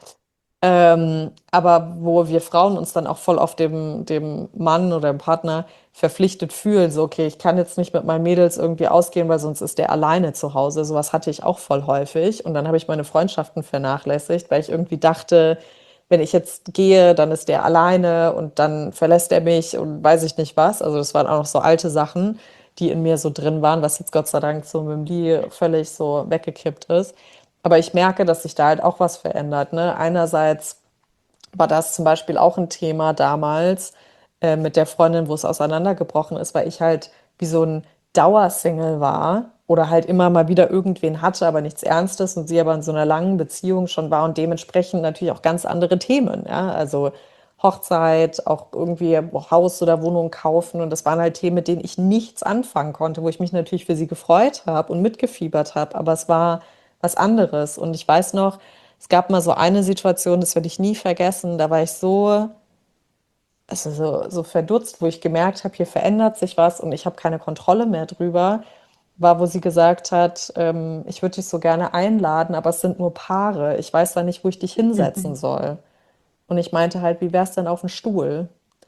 Aber wo wir Frauen uns dann auch voll auf dem Mann oder dem Partner verpflichtet fühlen, so, okay, ich kann jetzt nicht mit meinen Mädels irgendwie ausgehen, weil sonst ist der alleine zu Hause. Sowas hatte ich auch voll häufig. Und dann habe ich meine Freundschaften vernachlässigt, weil ich irgendwie dachte, wenn ich jetzt gehe, dann ist der alleine und dann verlässt er mich und weiß ich nicht was. Also das waren auch noch so alte Sachen, die in mir so drin waren, was jetzt Gott sei Dank so mit dem Lee völlig so weggekippt ist. Aber ich merke, dass sich da halt auch was verändert, ne? Einerseits war das zum Beispiel auch ein Thema damals mit der Freundin, wo es auseinandergebrochen ist, weil ich halt wie so ein Dauersingle war oder halt immer mal wieder irgendwen hatte, aber nichts Ernstes und sie aber in so einer langen Beziehung schon war und dementsprechend natürlich auch ganz andere Themen, ja, also Hochzeit, auch irgendwie Haus oder Wohnung kaufen und das waren halt Themen, mit denen ich nichts anfangen konnte, wo ich mich natürlich für sie gefreut habe und mitgefiebert habe, aber es war was anderes und ich weiß noch, es gab mal so eine Situation, das werde ich nie vergessen. Da war ich so, also so verdutzt, wo ich gemerkt habe, hier verändert sich was und ich habe keine Kontrolle mehr drüber. War, wo sie gesagt hat, ich würde dich so gerne einladen, aber es sind nur Paare. Ich weiß da nicht, wo ich dich hinsetzen Mhm. soll. Und ich meinte halt, wie wär's denn auf dem Stuhl?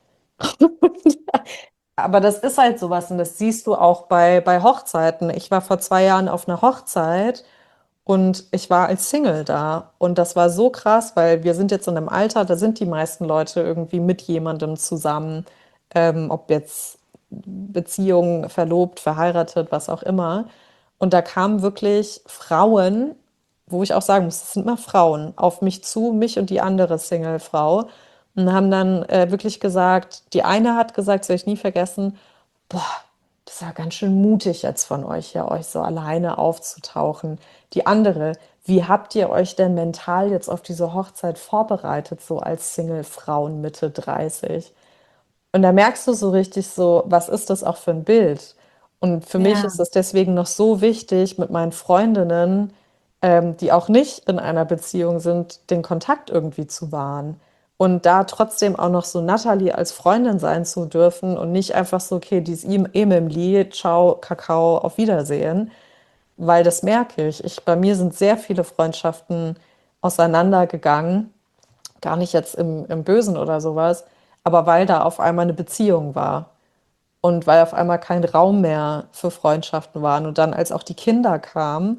Aber das ist halt sowas und das siehst du auch bei Hochzeiten. Ich war vor 2 Jahren auf einer Hochzeit und ich war als Single da. Und das war so krass, weil wir sind jetzt in einem Alter, da sind die meisten Leute irgendwie mit jemandem zusammen, ob jetzt Beziehung, verlobt, verheiratet, was auch immer. Und da kamen wirklich Frauen, wo ich auch sagen muss, das sind immer Frauen, auf mich zu, mich und die andere Single-Frau. Und haben dann wirklich gesagt, die eine hat gesagt, das werde ich nie vergessen, boah, das ist ja ganz schön mutig jetzt von euch, ja, euch so alleine aufzutauchen. Die andere, wie habt ihr euch denn mental jetzt auf diese Hochzeit vorbereitet, so als Single-Frauen Mitte 30? Und da merkst du so richtig so, was ist das auch für ein Bild? Und für mich Ja, ist es deswegen noch so wichtig, mit meinen Freundinnen, die auch nicht in einer Beziehung sind, den Kontakt irgendwie zu wahren. Und da trotzdem auch noch so Natalie als Freundin sein zu dürfen und nicht einfach so, okay, die ist eh mit dem Lied, ciao, Kakao, auf Wiedersehen, weil das merke ich. Bei mir sind sehr viele Freundschaften auseinandergegangen, gar nicht jetzt im Bösen oder sowas, aber weil da auf einmal eine Beziehung war und weil auf einmal kein Raum mehr für Freundschaften waren. Und dann, als auch die Kinder kamen,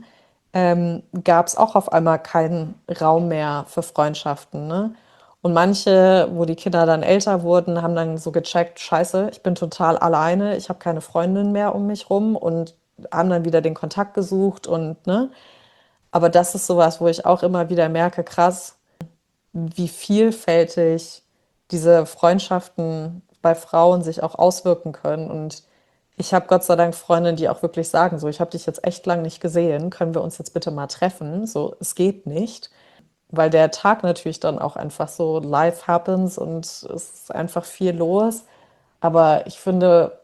gab es auch auf einmal keinen Raum mehr für Freundschaften, ne? Und manche, wo die Kinder dann älter wurden, haben dann so gecheckt, scheiße, ich bin total alleine, ich habe keine Freundin mehr um mich rum und haben dann wieder den Kontakt gesucht und, ne? Aber das ist sowas, wo ich auch immer wieder merke, krass, wie vielfältig diese Freundschaften bei Frauen sich auch auswirken können. Und ich habe Gott sei Dank Freundinnen, die auch wirklich sagen, so, ich habe dich jetzt echt lang nicht gesehen, können wir uns jetzt bitte mal treffen? So, es geht nicht, weil der Tag natürlich dann auch einfach so life happens und es ist einfach viel los. Aber ich finde,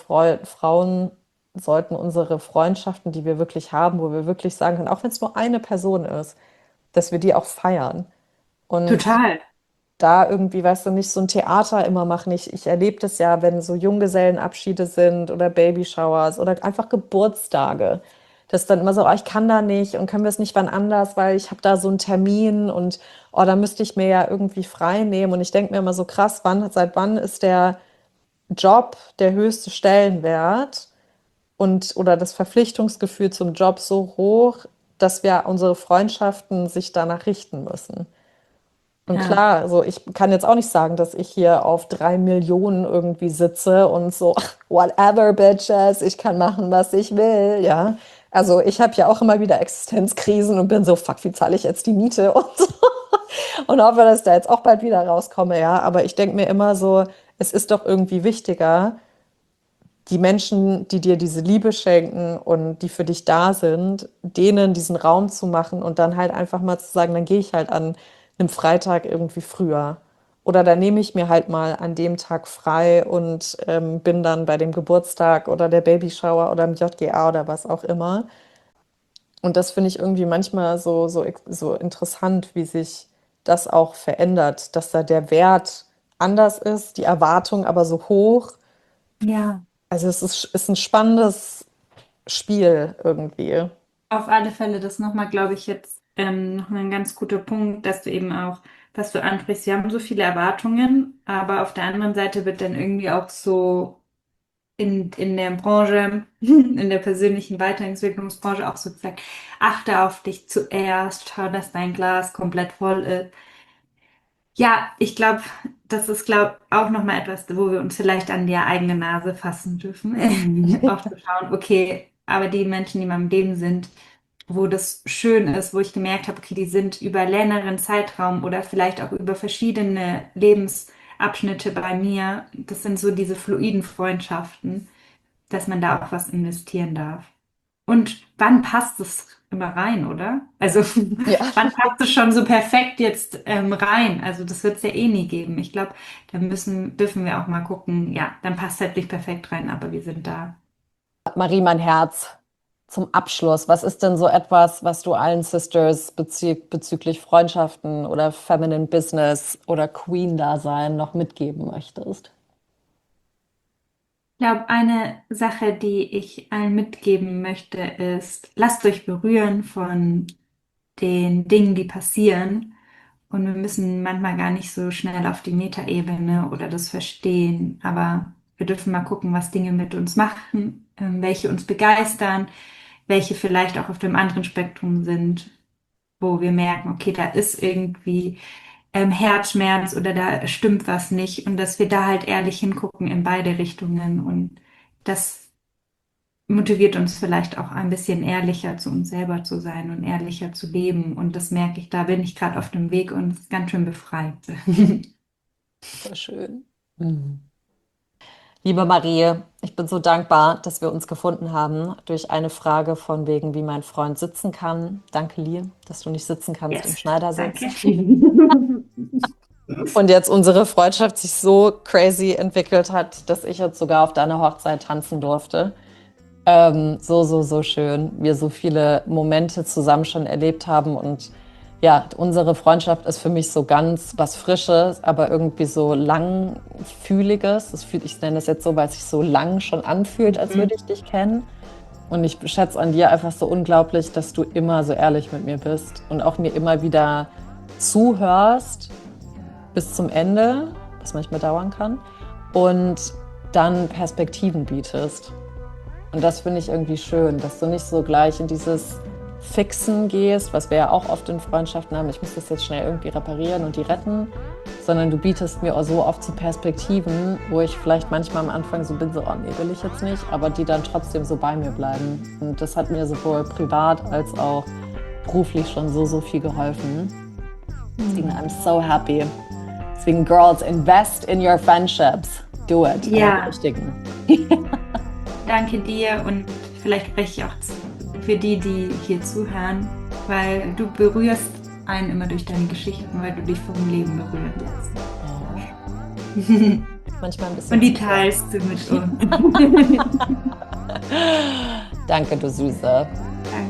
Frauen sollten unsere Freundschaften, die wir wirklich haben, wo wir wirklich sagen können, auch wenn es nur eine Person ist, dass wir die auch feiern. Und total. da irgendwie, weißt du, nicht so ein Theater immer machen. Ich erlebe das ja, wenn so Junggesellenabschiede sind oder Babyshowers oder einfach Geburtstage. Das ist dann immer so, oh, ich kann da nicht und können wir es nicht wann anders, weil ich habe da so einen Termin und oh, da müsste ich mir ja irgendwie frei nehmen. Und ich denke mir immer so krass, seit wann ist der Job der höchste Stellenwert und oder das Verpflichtungsgefühl zum Job so hoch, dass wir unsere Freundschaften sich danach richten müssen. Und Ja. klar, also ich kann jetzt auch nicht sagen, dass ich hier auf 3 Millionen irgendwie sitze und so, whatever, bitches, ich kann machen, was ich will, ja. Also ich habe ja auch immer wieder Existenzkrisen und bin so, fuck, wie zahle ich jetzt die Miete und so. Und hoffe, dass ich da jetzt auch bald wieder rauskomme, ja. Aber ich denke mir immer so, es ist doch irgendwie wichtiger, die Menschen, die dir diese Liebe schenken und die für dich da sind, denen diesen Raum zu machen und dann halt einfach mal zu sagen, dann gehe ich halt an einem Freitag irgendwie früher. Oder dann nehme ich mir halt mal an dem Tag frei und bin dann bei dem Geburtstag oder der Babyshower oder im JGA oder was auch immer. Und das finde ich irgendwie manchmal so interessant, wie sich das auch verändert, dass da der Wert anders ist, die Erwartung aber so hoch. Ja. Also ist ein spannendes Spiel irgendwie. Auf alle Fälle, das nochmal, glaube ich, jetzt noch ein ganz guter Punkt, dass du eben auch, was du ansprichst, wir haben so viele Erwartungen, aber auf der anderen Seite wird dann irgendwie auch so in der Branche, in der persönlichen Weiterentwicklungsbranche auch so gesagt, achte auf dich zuerst, schau, dass dein Glas komplett voll ist. Ja, ich glaube, das ist, glaube auch nochmal etwas, wo wir uns vielleicht an die eigene Nase fassen dürfen. Auch zu schauen, okay, aber die Menschen, die in meinem Leben sind, wo das schön ist, wo ich gemerkt habe, okay, die sind über längeren Zeitraum oder vielleicht auch über verschiedene Lebensabschnitte bei mir. Das sind so diese fluiden Freundschaften, dass man da auch was investieren darf. Und wann passt es immer rein, oder? Also Ja, wann passt es schon so perfekt jetzt rein? Also das wird es ja eh nie geben. Ich glaube, dürfen wir auch mal gucken, ja, dann passt halt nicht perfekt rein, aber wir sind da. Marie, mein Herz, zum Abschluss, was ist denn so etwas, was du allen Sisters bezüglich Freundschaften oder Feminine Business oder Queen-Dasein noch mitgeben möchtest? Ich glaube, eine Sache, die ich allen mitgeben möchte, ist, lasst euch berühren von den Dingen, die passieren. Und wir müssen manchmal gar nicht so schnell auf die Metaebene oder das verstehen, aber wir dürfen mal gucken, was Dinge mit uns machen, welche uns begeistern, welche vielleicht auch auf dem anderen Spektrum sind, wo wir merken, okay, da ist irgendwie Herzschmerz oder da stimmt was nicht und dass wir da halt ehrlich hingucken in beide Richtungen und das motiviert uns vielleicht auch ein bisschen ehrlicher zu uns selber zu sein und ehrlicher zu leben. Und das merke ich, da bin ich gerade auf dem Weg und es ist ganz schön befreit. Super schön. Mhm. Liebe Marie, ich bin so dankbar, dass wir uns gefunden haben durch eine Frage von wegen, wie mein Freund sitzen kann. Danke, Lee, dass du nicht sitzen kannst im Yes, Schneidersitz. danke. Und jetzt unsere Freundschaft sich so crazy entwickelt hat, dass ich jetzt sogar auf deiner Hochzeit tanzen durfte. So schön. Wir so viele Momente zusammen schon erlebt haben und ja, unsere Freundschaft ist für mich so ganz was Frisches, aber irgendwie so langfühliges. Ich nenne das jetzt so, weil es sich so lang schon anfühlt, als würde ich dich kennen. Und ich schätze an dir einfach so unglaublich, dass du immer so ehrlich mit mir bist und auch mir immer wieder zuhörst bis zum Ende, was manchmal dauern kann, und dann Perspektiven bietest. Und das finde ich irgendwie schön, dass du nicht so gleich in dieses Fixen gehst, was wir ja auch oft in Freundschaften haben, ich muss das jetzt schnell irgendwie reparieren und die retten, sondern du bietest mir auch so oft so Perspektiven, wo ich vielleicht manchmal am Anfang so bin, so, oh nee, will ich jetzt nicht, aber die dann trotzdem so bei mir bleiben. Und das hat mir sowohl privat als auch beruflich schon so viel geholfen. Deswegen, I'm so happy. Deswegen, Girls, invest in your friendships. Do it. Ja. Richtigen. Danke dir und vielleicht spreche ich auch für die hier zuhören, weil du berührst einen immer durch deine Geschichten, weil du dich vom Leben berühren lässt. Manchmal ein bisschen. Und die teilst du mit uns. Danke, du Süße. Danke.